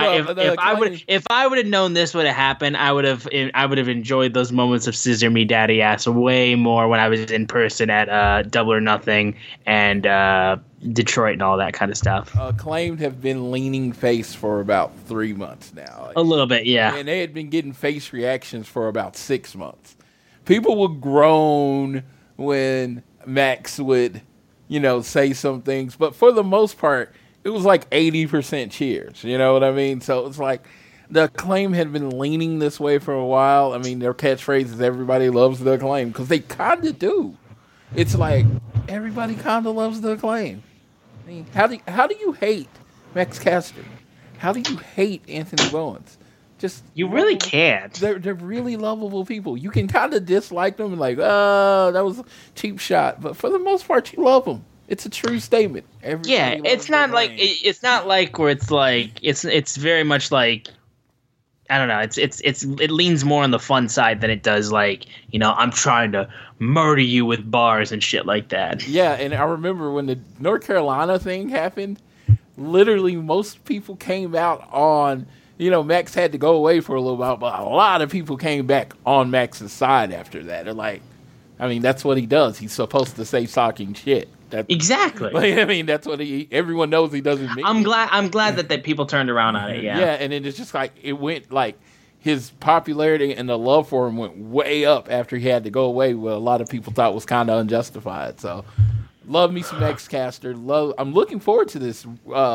if I would have known this would have happened, I would have enjoyed those moments of scissor me daddy ass way more when I was in person at Double or Nothing and Detroit and all that kind of stuff. Acclaimed have been leaning face for about 3 months now. A little bit, yeah. And they had been getting face reactions for about 6 months. People would groan when Max would, say some things. But for the most part, it was like 80% cheers. You know what I mean? So it's like the Acclaim had been leaning this way for a while. I mean, their catchphrase is everybody loves the Acclaim because they kind of do. It's like everybody kind of loves the Acclaim. I mean, how do you hate Max Caster? How do you hate Anthony Bowens? You really can't. They're really lovable people. You can kind of dislike them and like, oh, that was a cheap shot. But for the most part, you love them. It's a true statement. It's not like where it's like it's very much like, I don't know. It leans more on the fun side than it does like, I'm trying to murder you with bars and shit like that. Yeah, and I remember when the North Carolina thing happened, literally most people came out on, Max had to go away for a little while, but a lot of people came back on Max's side after that. They're like, I mean, that's what he does. He's supposed to say talking shit. Exactly. I mean, that's what everyone knows he doesn't mean. I'm glad that people turned around on it. Yeah. Yeah, and then it's just like it went like his popularity and the love for him went way up after he had to go away, what a lot of people thought was kind of unjustified. So, love me some Max Caster. I'm looking forward to this.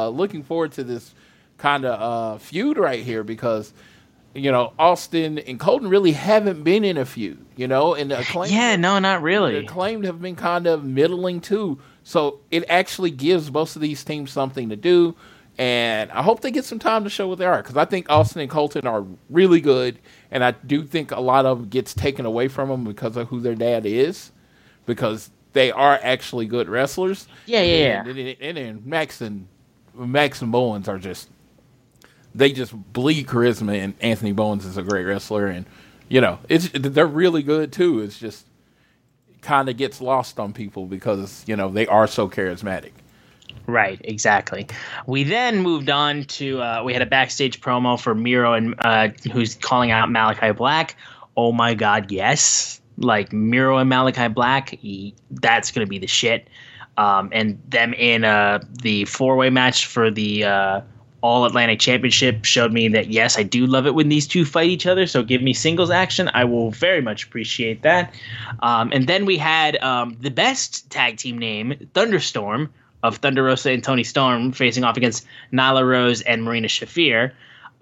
Kind of feud right here because Austin and Colton really haven't been in a feud. And the Acclaim. Yeah, no, not really. The Acclaim have been kind of middling too. So it actually gives most of these teams something to do. And I hope they get some time to show what they are because I think Austin and Colton are really good. And I do think a lot of them gets taken away from them because of who their dad is. Because they are actually good wrestlers. Yeah. And then Max and Bowens are they just bleed charisma, and Anthony Bowens is a great wrestler. And, they're really good too. It's just kind of gets lost on people because, they are so charismatic. Right, exactly. We then moved on to we had a backstage promo for Miro and who's calling out Malachi Black. Oh my God, yes! Like Miro and Malachi Black, that's gonna be the shit. And them in the 4-way match for the All Atlantic Championship showed me that yes, I do love it when these two fight each other. So give me singles action, I will very much appreciate that. And then we had the best tag team name, Thunderstorm, of Thunder Rosa and Toni Storm facing off against Nyla Rose and Marina Shafir.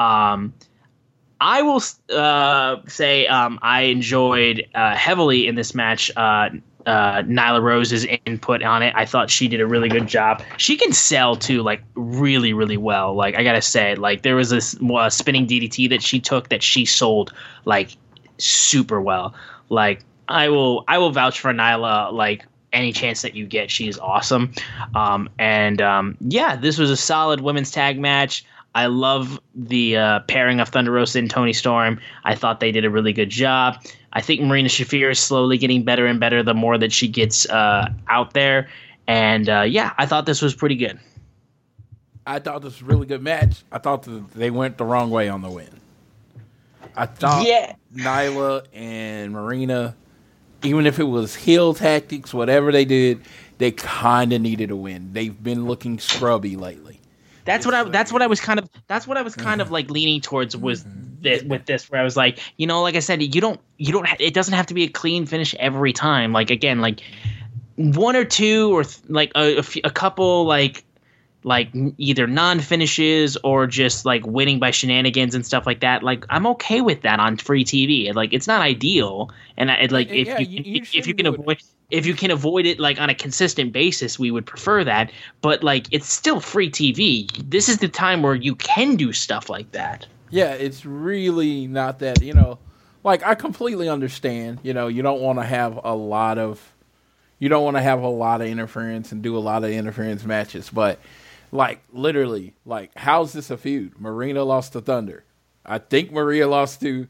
I will say I enjoyed heavily in this match Nyla Rose's input on it. I thought she did a really good job. She can sell too, like really, really well. Like I gotta say, like there was this spinning DDT that she took that she sold like super well. Like I will vouch for Nyla. Like any chance that you get, she's awesome. Yeah, this was a solid women's tag match. I love the pairing of Thunder Rosa and Toni Storm. I thought they did a really good job. I think Marina Shafir is slowly getting better and better the more that she gets out there. And, I thought this was pretty good. I thought this was a really good match. I thought that they went the wrong way on the win. I thought Nyla and Marina, even if it was heel tactics, whatever they did, they kind of needed a win. They've been looking scrubby lately. That's what I was kind of like leaning towards was with this, where I was like, like I said, it doesn't have to be a clean finish every time. Like again, like one or two or like a couple like either non-finishes or just like winning by shenanigans and stuff like that. Like I'm okay with that on free TV. Like it's not ideal, and if you can avoid it like on a consistent basis, we would prefer that. But like it's still free TV. This is the time where you can do stuff like that. Yeah, it's really not that, like I completely understand, you don't want to have a lot of interference and do a lot of interference matches, but like literally, like how's this a feud? Marina lost to Thunder. I think Marina lost to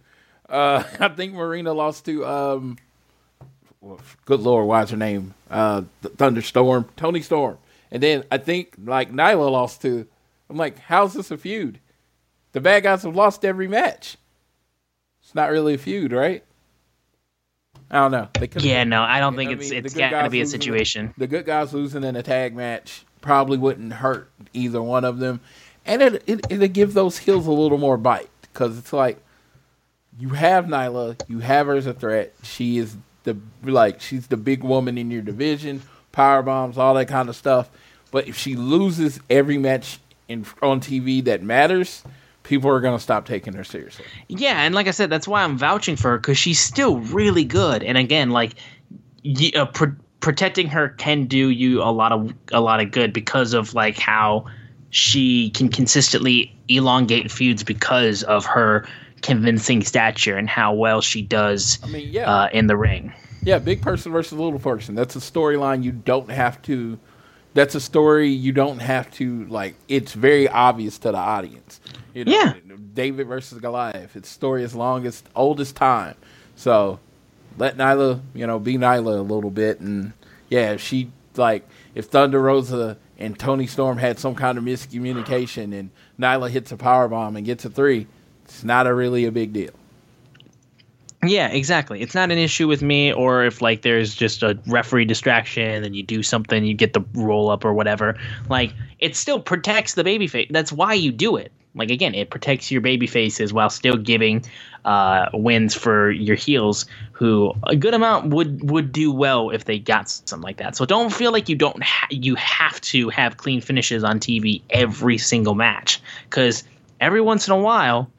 good Lord, what's her name? Thunderstorm, Toni Storm. And then I think like Nyla lost to, I'm like, how's this a feud? The bad guys have lost every match. It's not really a feud, right? I don't know. I don't think it's going to be a situation. The good guys losing in a tag match probably wouldn't hurt either one of them. And it'll give those heels a little more bite because it's like you have Nyla, you have her as a threat. She is she's the big woman in your division, power bombs, all that kind of stuff. But if she loses every match on TV that matters, people are going to stop taking her seriously. Yeah, and like I said, that's why I'm vouching for her, because she's still really good. And again, like protecting her can do you a lot of good because of like how she can consistently elongate feuds because of her convincing stature and how well she does in the ring. Yeah, big person versus little person. That's a storyline you don't have to. That's a story you don't have to like. It's very obvious to the audience. You know, yeah, David versus Goliath. It's story as old as time. So let Nyla, be Nyla a little bit. And yeah, if Thunder Rosa and Toni Storm had some kind of miscommunication and Nyla hits a powerbomb and gets a 3, it's not really a big deal. Yeah, exactly. It's not an issue with me, or if like there's just a referee distraction and you do something, you get the roll up or whatever. Like, it still protects the babyface. That's why you do it. Like, again, it protects your baby faces while still giving wins for your heels, who a good amount would do well if they got something like that. So don't feel like you have to have clean finishes on TV every single match, because every once in a while,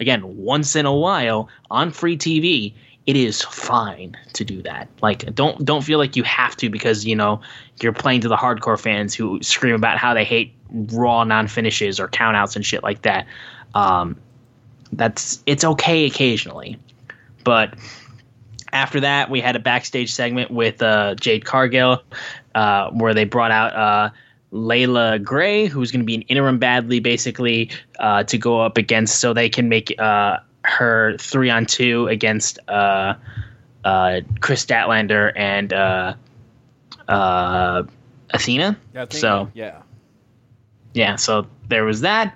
on free TV, it is fine to do that. Like, don't feel like you have to, because you're playing to the hardcore fans who scream about how they hate raw non-finishes or countouts and shit like that. It's okay occasionally, but after that we had a backstage segment with Jade Cargill, where they brought out Layla Gray, who's going to be an interim badly, basically, to go up against, so they can make her 3-on-2 against Chris Statlander and Athena. So there was that.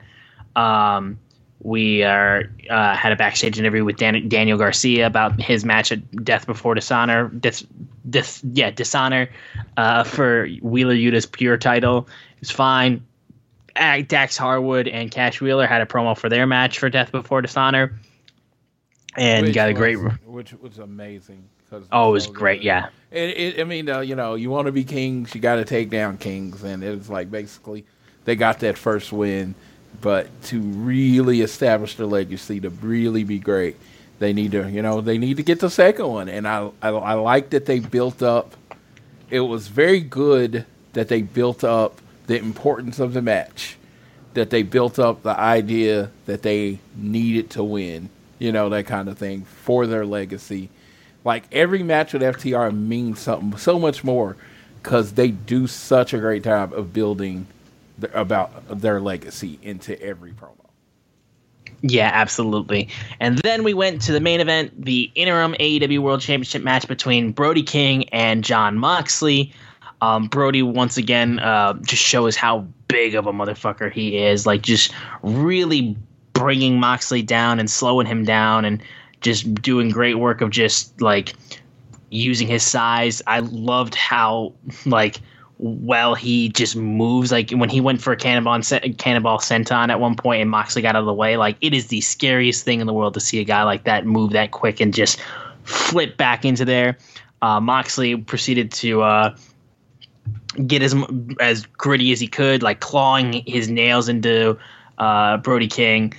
We had a backstage interview with Daniel Garcia about his match at Death Before Dishonor. Dishonor for Wheeler Yuta's pure title. It was fine. Dax Harwood and Cash Wheeler had a promo for their match for Death Before Dishonor, and which was amazing. It was great. Yeah. You want to be kings, you got to take down kings, and it was like basically they got that first win. But to really establish their legacy, to really be great, they need to get the second one. And I like that they built up. It was very good that they built up the importance of the match, that they built up the idea that they needed to win, that kind of thing for their legacy. Like, every match with FTR means something so much more because they do such a great job of building about their legacy into every promo. Yeah, absolutely. And then we went to the main event, the interim AEW World Championship match between Brody King and Jon Moxley. Brody, once again, just shows how big of a motherfucker he is. Like, just really bringing Moxley down and slowing him down and just doing great work of just, like, using his size. I loved how, like, well he just moves. Like, when he went for a cannonball senton at one point and Moxley got out of the way, like, it is the scariest thing in the world to see a guy like that move that quick and just flip back into there. Moxley proceeded to get as gritty as he could, like clawing his nails into Brody King.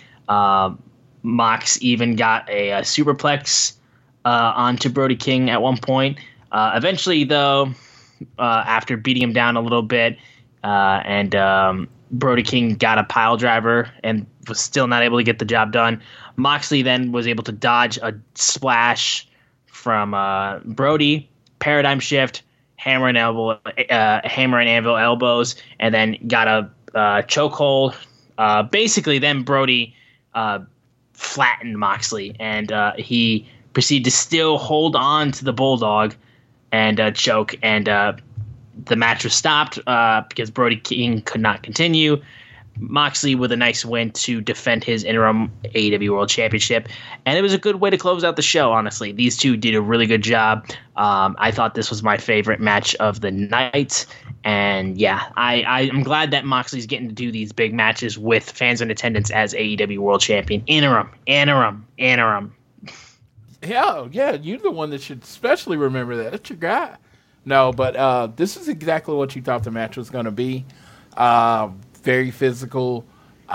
Mox even got a superplex onto Brody King at one point. Eventually, though, after beating him down a little bit, and Brody King got a pile driver and was still not able to get the job done. Moxley then was able to dodge a splash from Brody, paradigm shift, hammer and anvil elbows, and then got a chokehold. Basically, then Brody flattened Moxley, and he proceeded to still hold on to the Bulldog and choke, and the match was stopped because Brody King could not continue. Moxley with a nice win to defend his interim AEW World Championship, and it was a good way to close out the show, honestly. These two did a really good job. I thought this was my favorite match of the night, and yeah, I'm glad that Moxley's getting to do these big matches with fans in attendance as AEW World Champion. Interim. Yeah, you're the one that should especially remember that. That's your guy. No, but this is exactly what you thought the match was going to be. Very physical.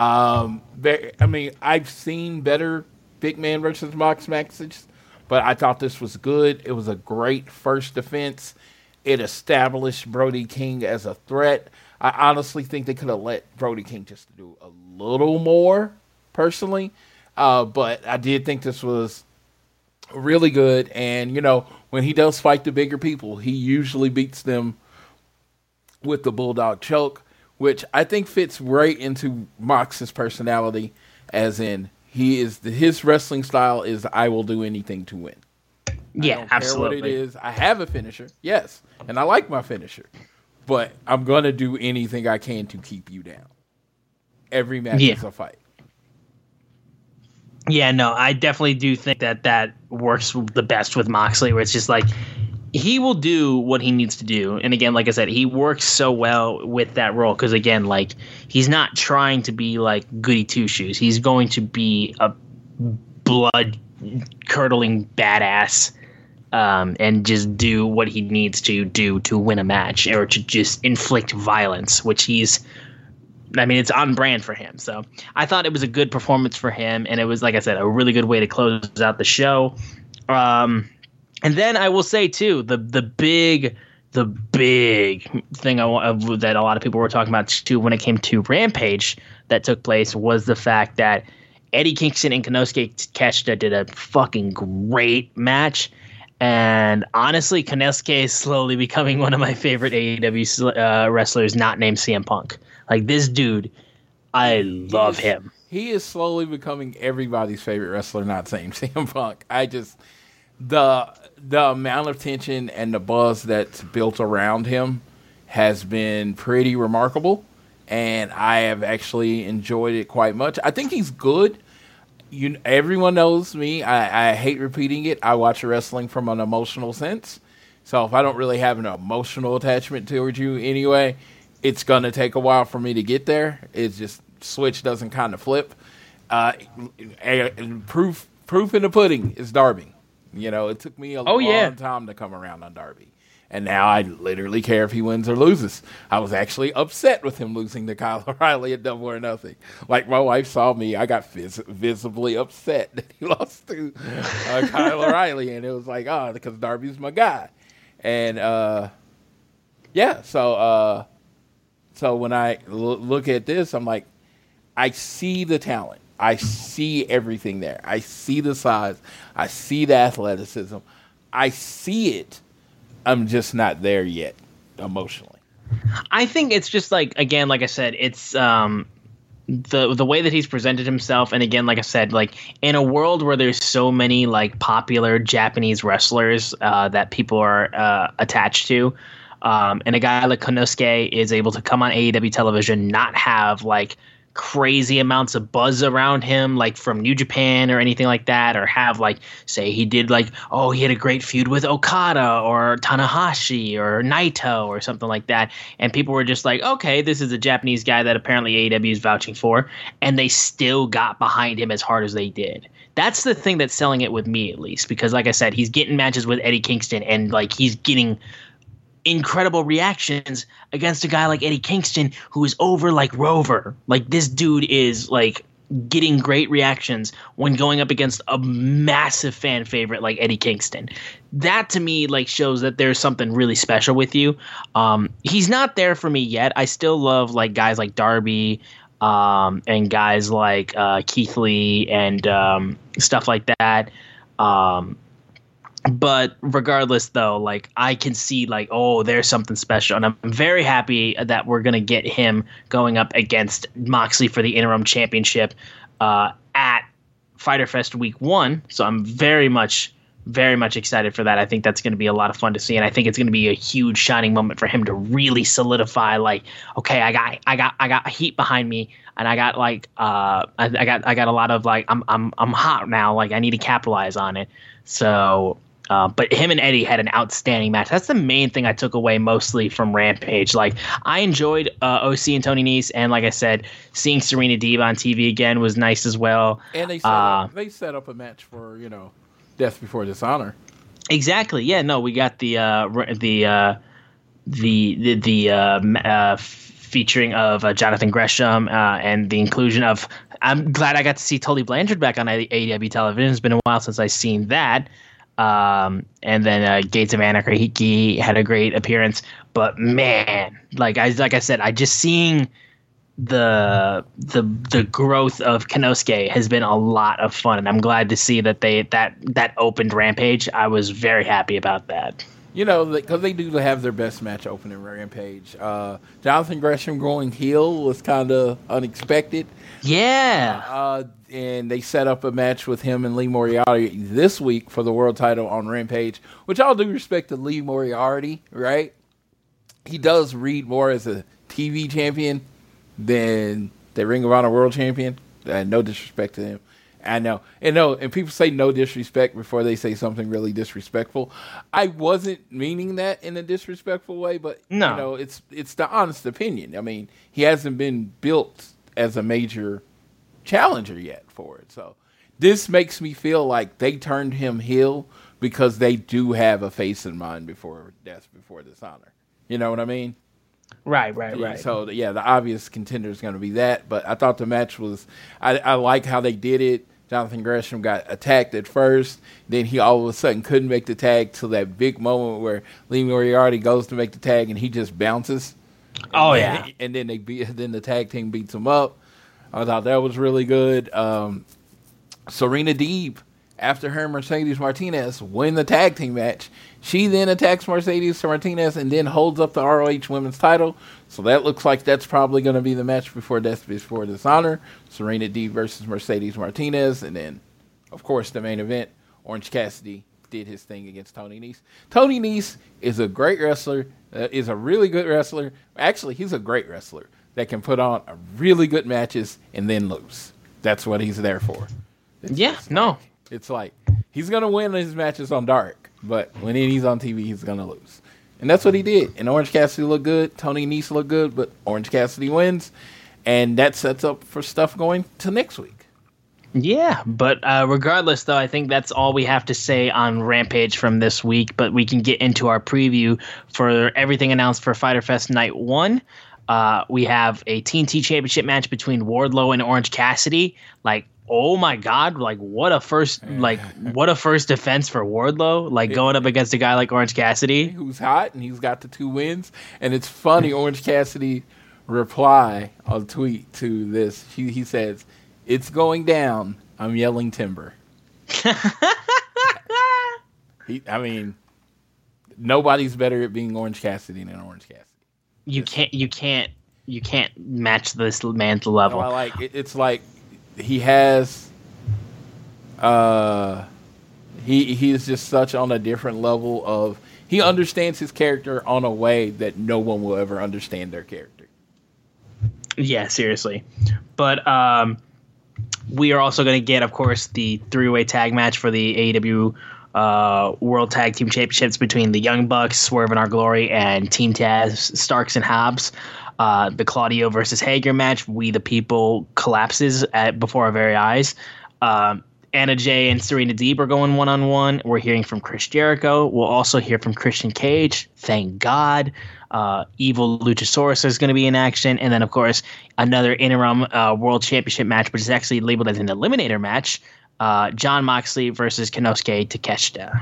I've seen better big man versus box matches, but I thought this was good. It was a great first defense. It established Brody King as a threat. I honestly think they could have let Brody King just do a little more, personally. But I did think this was really good. And, when he does fight the bigger people, he usually beats them with the Bulldog choke, which I think fits right into Mox's personality, as in his wrestling style is I will do anything to win. Yeah, I don't absolutely. care what it is. I have a finisher, yes, and I like my finisher, but I'm going to do anything I can to keep you down. Every match is a fight. Yeah, no, I definitely do think that works the best with Moxley, where it's just like he will do what he needs to do. And again, like I said, he works so well with that role because, again, like he's not trying to be like goody two-shoes. He's going to be a blood-curdling badass and just do what he needs to do to win a match or to just inflict violence, which it's on brand for him. So I thought it was a good performance for him, and it was, like I said, a really good way to close out the show. And then I will say too, the big thing that a lot of people were talking about too when it came to Rampage that took place was the fact that Eddie Kingston and Konosuke Takeshita did a fucking great match. And honestly, Konosuke is slowly becoming one of my favorite AEW wrestlers, not named CM Punk. Like, this dude, I love him. He is slowly becoming everybody's favorite wrestler, not saying CM Punk. The amount of tension and the buzz that's built around him has been pretty remarkable, and I have actually enjoyed it quite much. I think he's good. Everyone knows me. I hate repeating it. I watch wrestling from an emotional sense. So if I don't really have an emotional attachment towards you anyway, it's going to take a while for me to get there. It's just switch doesn't kind of flip. Proof in the pudding is Darby. It took me a long time to come around on Darby. And now I literally care if he wins or loses. I was actually upset with him losing to Kyle O'Reilly at Double or Nothing. Like, my wife saw me, I got visibly upset that he lost to Kyle O'Reilly. And it was like, because Darby's my guy. And, so when I look at this, I'm like, I see the talent. I see everything there. I see the size. I see the athleticism. I see it. I'm just not there yet emotionally. I think it's just like, again, like I said, it's the way that he's presented himself. And again, like I said, like in a world where there's so many like popular Japanese wrestlers that people are attached to, and a guy like Konosuke is able to come on AEW television, not have like crazy amounts of buzz around him, like from New Japan or anything like that, or have like, say he did like, he had a great feud with Okada or Tanahashi or Naito or something like that, and people were just like, okay, this is a Japanese guy that apparently AEW is vouching for, and they still got behind him as hard as they did. That's the thing that's selling it with me, at least, because like I said, he's getting matches with Eddie Kingston, and like he's getting incredible reactions against a guy like Eddie Kingston who is over like Rover. Like, this dude is like getting great reactions when going up against a massive fan favorite like Eddie Kingston. That to me like shows that there's something really special with you. He's not there for me yet. I still love like guys like Darby and guys like Keith Lee and stuff like that. But regardless, though, like I can see like, there's something special. And I'm very happy that we're going to get him going up against Moxley for the interim championship at Fyter Fest Week 1. So I'm very much excited for that. I think that's going to be a lot of fun to see. And I think it's going to be a huge shining moment for him to really solidify like, okay, I got heat behind me. And I got like I got a lot of like I'm hot now. Like I need to capitalize on it. So. But him and Eddie had an outstanding match. That's the main thing I took away mostly from Rampage. Like, I enjoyed OC and Tony Nese, and like I said, seeing Serena Deeb on TV again was nice as well. And they set up a match for Death Before Dishonor. Exactly. Yeah. No, we got the featuring of Jonathan Gresham and the inclusion of. I'm glad I got to see Tully Blanchard back on AEW television. It's been a while since I've seen that. And then Gates of Anarchy, he had a great appearance. But man, like I said, I just seeing the growth of Konosuke has been a lot of fun, and I'm glad to see that that opened Rampage. I was very happy about that. You know, because they do have their best match opening Rampage. Jonathan Gresham going heel was kind of unexpected. Yeah. And they set up a match with him and Lee Moriarty this week for the world title on Rampage, which all due respect to Lee Moriarty, right? He does read more as a TV champion than the Ring of Honor world champion. No disrespect to him. I know. And people say no disrespect before they say something really disrespectful. I wasn't meaning that in a disrespectful way, but no. You know, it's the honest opinion. I mean, he hasn't been built as a major challenger yet for it. So this makes me feel like they turned him heel because they do have a face in mind before Death Before Dishonor. You know what I mean? Right. So, yeah, the obvious contender is going to be that. But I thought the match was – I like how they did it. Jonathan Gresham got attacked at first. Then he all of a sudden couldn't make the tag till that big moment where Lee Moriarty goes to make the tag and he just bounces. And then then the tag team beats him up. I thought that was really good. Serena Deeb, after her and Mercedes Martinez win the tag team match, she then attacks Mercedes Martinez and then holds up the ROH Women's title. So that looks like that's probably going to be the match before Death Before Dishonor. Serena Deeb versus Mercedes Martinez. And then, of course, the main event, Orange Cassidy did his thing against Tony Nese. Tony Nese is a great wrestler, is a really good wrestler. Actually, he's a great wrestler that can put on really good matches and then lose. That's what he's there for. It's like he's going to win his matches on Dark, but when he's on TV, he's going to lose. And that's what he did. And Orange Cassidy looked good. Tony Nese looked good, but Orange Cassidy wins. And that sets up for stuff going to next week. Yeah, but regardless, though, I think that's all we have to say on Rampage from this week. But we can get into our preview for everything announced for Fyter Fest Night 1. We have a TNT Championship match between Wardlow and Orange Cassidy. Like, oh my God! Like, what a first defense for Wardlow. Like, going up against a guy like Orange Cassidy, who's hot and he's got the 2 wins. And it's funny. Orange Cassidy reply on tweet to this. He says, "It's going down. I'm yelling timber." Nobody's better at being Orange Cassidy than Orange Cassidy. You can't match this man's level. No, I like it. It's like he has he is just such on a different level of he understands his character on a way that no one will ever understand their character. Yeah, seriously. But we are also going to get, of course, the 3-way tag match for the AEW World Tag Team Championships between the Young Bucks, Swerve in Our Glory, and Team Taz, Starks and Hobbs. The Claudio versus Hager match, We the People, collapses before our very eyes. Anna Jay and Serena Deeb are going one-on-one. We're hearing from Chris Jericho. We'll also hear from Christian Cage. Thank God. Evil Luchasaurus is going to be in action. And then, of course, another interim World Championship match, which is actually labeled as an eliminator match. Jon Moxley versus Konosuke Takeshita.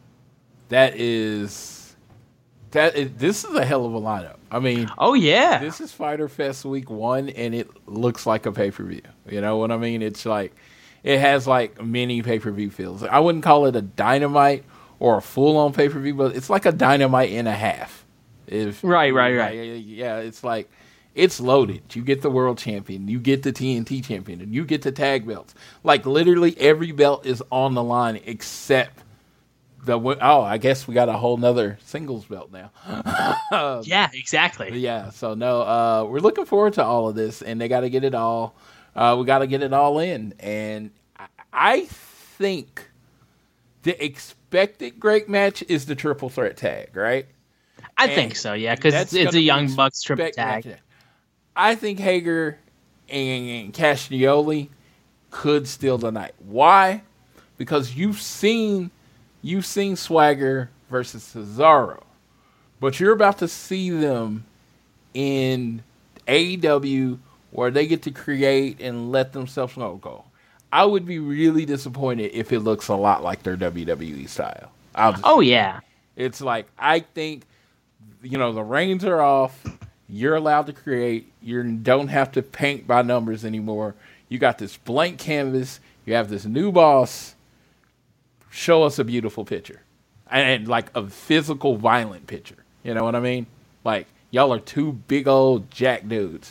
This is a hell of a lineup. I mean, oh yeah, this is Fyter Fest Week 1, and it looks like a pay-per-view. You know what I mean? It's like it has like many pay-per-view feels. I wouldn't call it a Dynamite or a full-on pay-per-view, but it's like a Dynamite and a half. Right. Yeah, it's like it's loaded. You get the world champion, you get the TNT champion, and you get the tag belts. Like literally every belt is on the line except I guess we got a whole nother singles belt now. Yeah, exactly. Yeah, so no, we're looking forward to all of this, and they got to get it all. We got to get it all in, and I think the expected great match is the triple threat tag, right? I think so, yeah, because it's a Young Bucks triple tag. I think Hager and Castagnoli could steal the night. Why? because you've seen Swagger versus Cesaro, but you're about to see them in AEW where they get to create and let themselves go. I would be really disappointed if it looks a lot like their WWE style. Yeah. It's like, I think, the reins are off. You're allowed to create. You don't have to paint by numbers anymore. You got this blank canvas. You have this new boss. Show us a beautiful picture. And like a physical, violent picture. You know what I mean? Like, y'all are two big old jack dudes.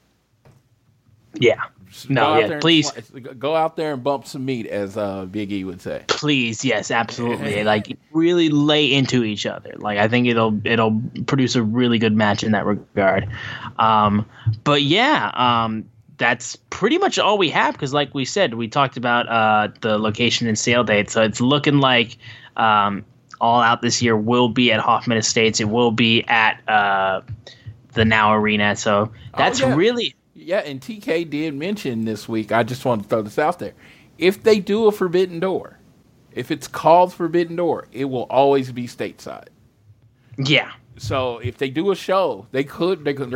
Yeah. Please. Go out there and bump some meat, as Big E would say. Please, yes, absolutely. Like, really lay into each other. Like, I think it'll produce a really good match in that regard. But yeah, that's pretty much all we have, because like we said, we talked about the location and sale date. So it's looking like All Out this year will be at Hoffman Estates. It will be at the Now Arena. So that's really... Yeah, and TK did mention this week, I just want to throw this out there. If they do a Forbidden Door, if it's called Forbidden Door, it will always be stateside. Yeah. So if they do a show, they can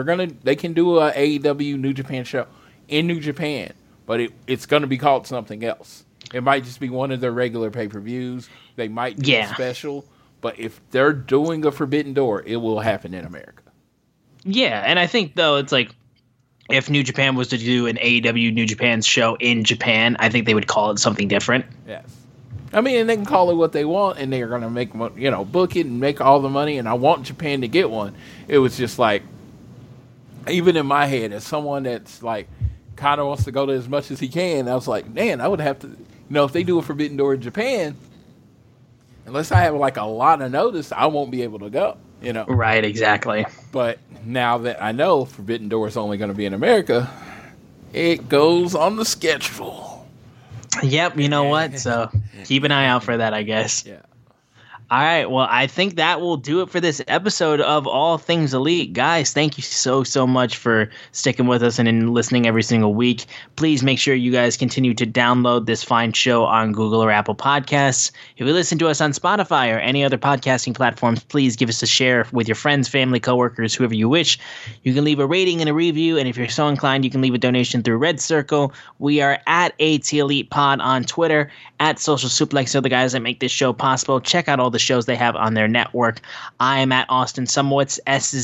do a AEW New Japan show in New Japan, but it's going to be called something else. It might just be one of their regular pay-per-views. They might do a special, but if they're doing a Forbidden Door, it will happen in America. Yeah, and I think though it's like, if New Japan was to do an AEW New Japan show in Japan, I think they would call it something different. Yes. I mean, and they can call it what they want, and they're going to make, book it and make all the money, and I want Japan to get one. It was just like, even in my head, as someone that's like, kind of wants to go to as much as he can, I was like, man, I would have to, if they do a Forbidden Door in Japan, unless I have like a lot of notice, I won't be able to go. Right, exactly. But now that I know Forbidden Door is only going to be in America, it goes on the schedule. Yep, you know what? So keep an eye out for that, I guess. Yeah. All right, well, I think that will do it for this episode of All Things Elite. Guys, thank you so much for sticking with us and listening every single week. Please make sure you guys continue to download this fine show on Google or Apple Podcasts. If you listen to us on Spotify or any other podcasting platforms, please give us a share with your friends, family, coworkers, whoever you wish. You can leave a rating and a review, and if you're so inclined, you can leave a donation through Red Circle. We are at AT Elite Pod on Twitter, at Social Suplex are the guys that make this show possible. Check out all the shows they have on their network. I am at Austin Szumowicz,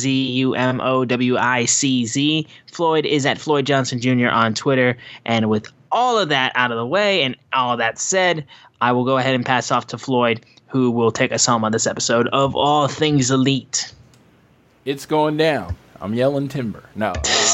SZUMOWICZ. Floyd is at Floyd Johnson Jr. on Twitter. And with all of that out of the way and all of that said, I will go ahead and pass off to Floyd, who will take us home on this episode of All Things Elite. It's going down. I'm yelling timber. No.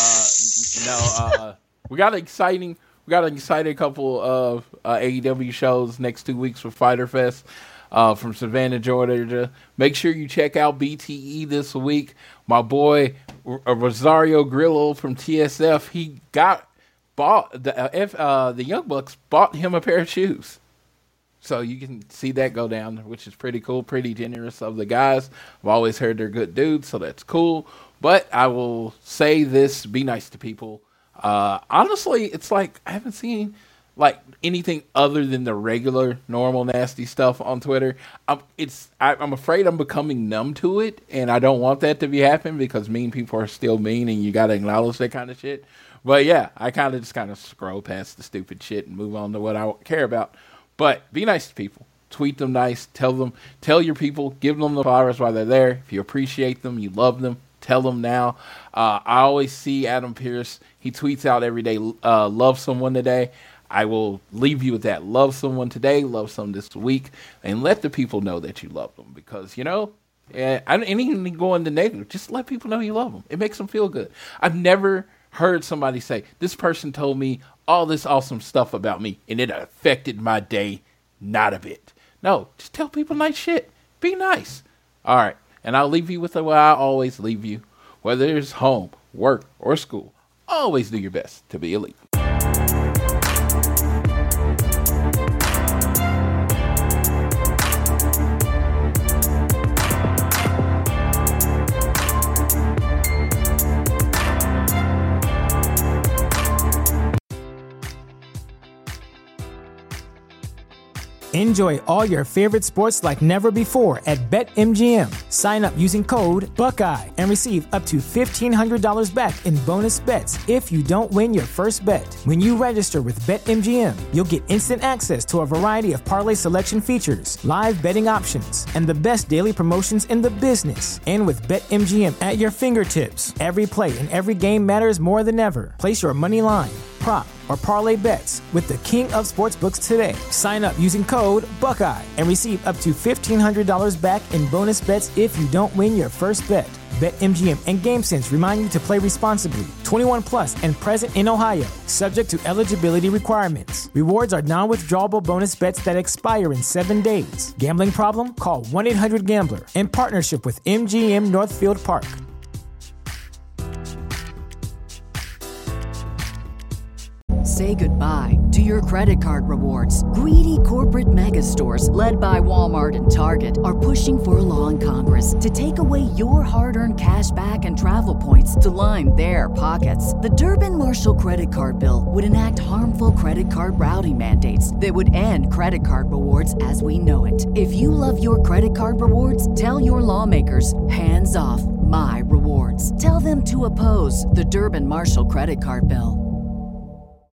We got an exciting couple of AEW shows next 2 weeks for Fyter Fest from Savannah, Georgia. Make sure you check out BTE this week. My boy Rosario Grillo from TSF, he bought the Young Bucks bought him a pair of shoes. So you can see that go down, which is pretty cool, pretty generous of the guys. I've always heard they're good dudes, so that's cool. But I will say this, be nice to people. Honestly, it's like I haven't seen like anything other than the regular, normal, nasty stuff on Twitter. I'm afraid I'm becoming numb to it, and I don't want that to be happening because mean people are still mean, and you got to acknowledge that kind of shit. But yeah, I kind of scroll past the stupid shit and move on to what I care about. But be nice to people. Tweet them nice. Tell your people. Give them the flowers while they're there. If you appreciate them, you love them, tell them now. I always see Adam Pearce. He tweets out every day, love someone today. I will leave you with that. Love someone today. Love someone this week. And let the people know that you love them. Because, I don't even go into negative. Just let people know you love them. It makes them feel good. I've never heard somebody say, this person told me all this awesome stuff about me, and it affected my day not a bit. No, just tell people nice shit. Be nice. All right. And I'll leave you with the way I always leave you. Whether it's home, work, or school, always do your best to be elite. Enjoy all your favorite sports like never before at BetMGM. Sign up using code Buckeye and receive up to $1,500 back in bonus bets if you don't win your first bet. When you register with BetMGM, you'll get instant access to a variety of parlay selection features, live betting options, and the best daily promotions in the business. And with BetMGM at your fingertips, every play and every game matters more than ever. Place your money line, prop, or parlay bets with the king of sportsbooks today. Sign up using code Buckeye and receive up to $1,500 back in bonus bets if you don't win your first bet. BetMGM and GameSense remind you to play responsibly. 21 plus and present in Ohio, subject to eligibility requirements. Rewards are non-withdrawable bonus bets that expire in 7 days. Gambling problem? Call 1-800-GAMBLER. In partnership with MGM Northfield Park. Say goodbye to your credit card rewards. Greedy corporate mega stores, led by Walmart and Target, are pushing for a law in Congress to take away your hard-earned cash back and travel points to line their pockets. The Durbin-Marshall credit card bill would enact harmful credit card routing mandates that would end credit card rewards as we know it. If you love your credit card rewards, tell your lawmakers, hands off my rewards. Tell them to oppose the Durbin-Marshall credit card bill.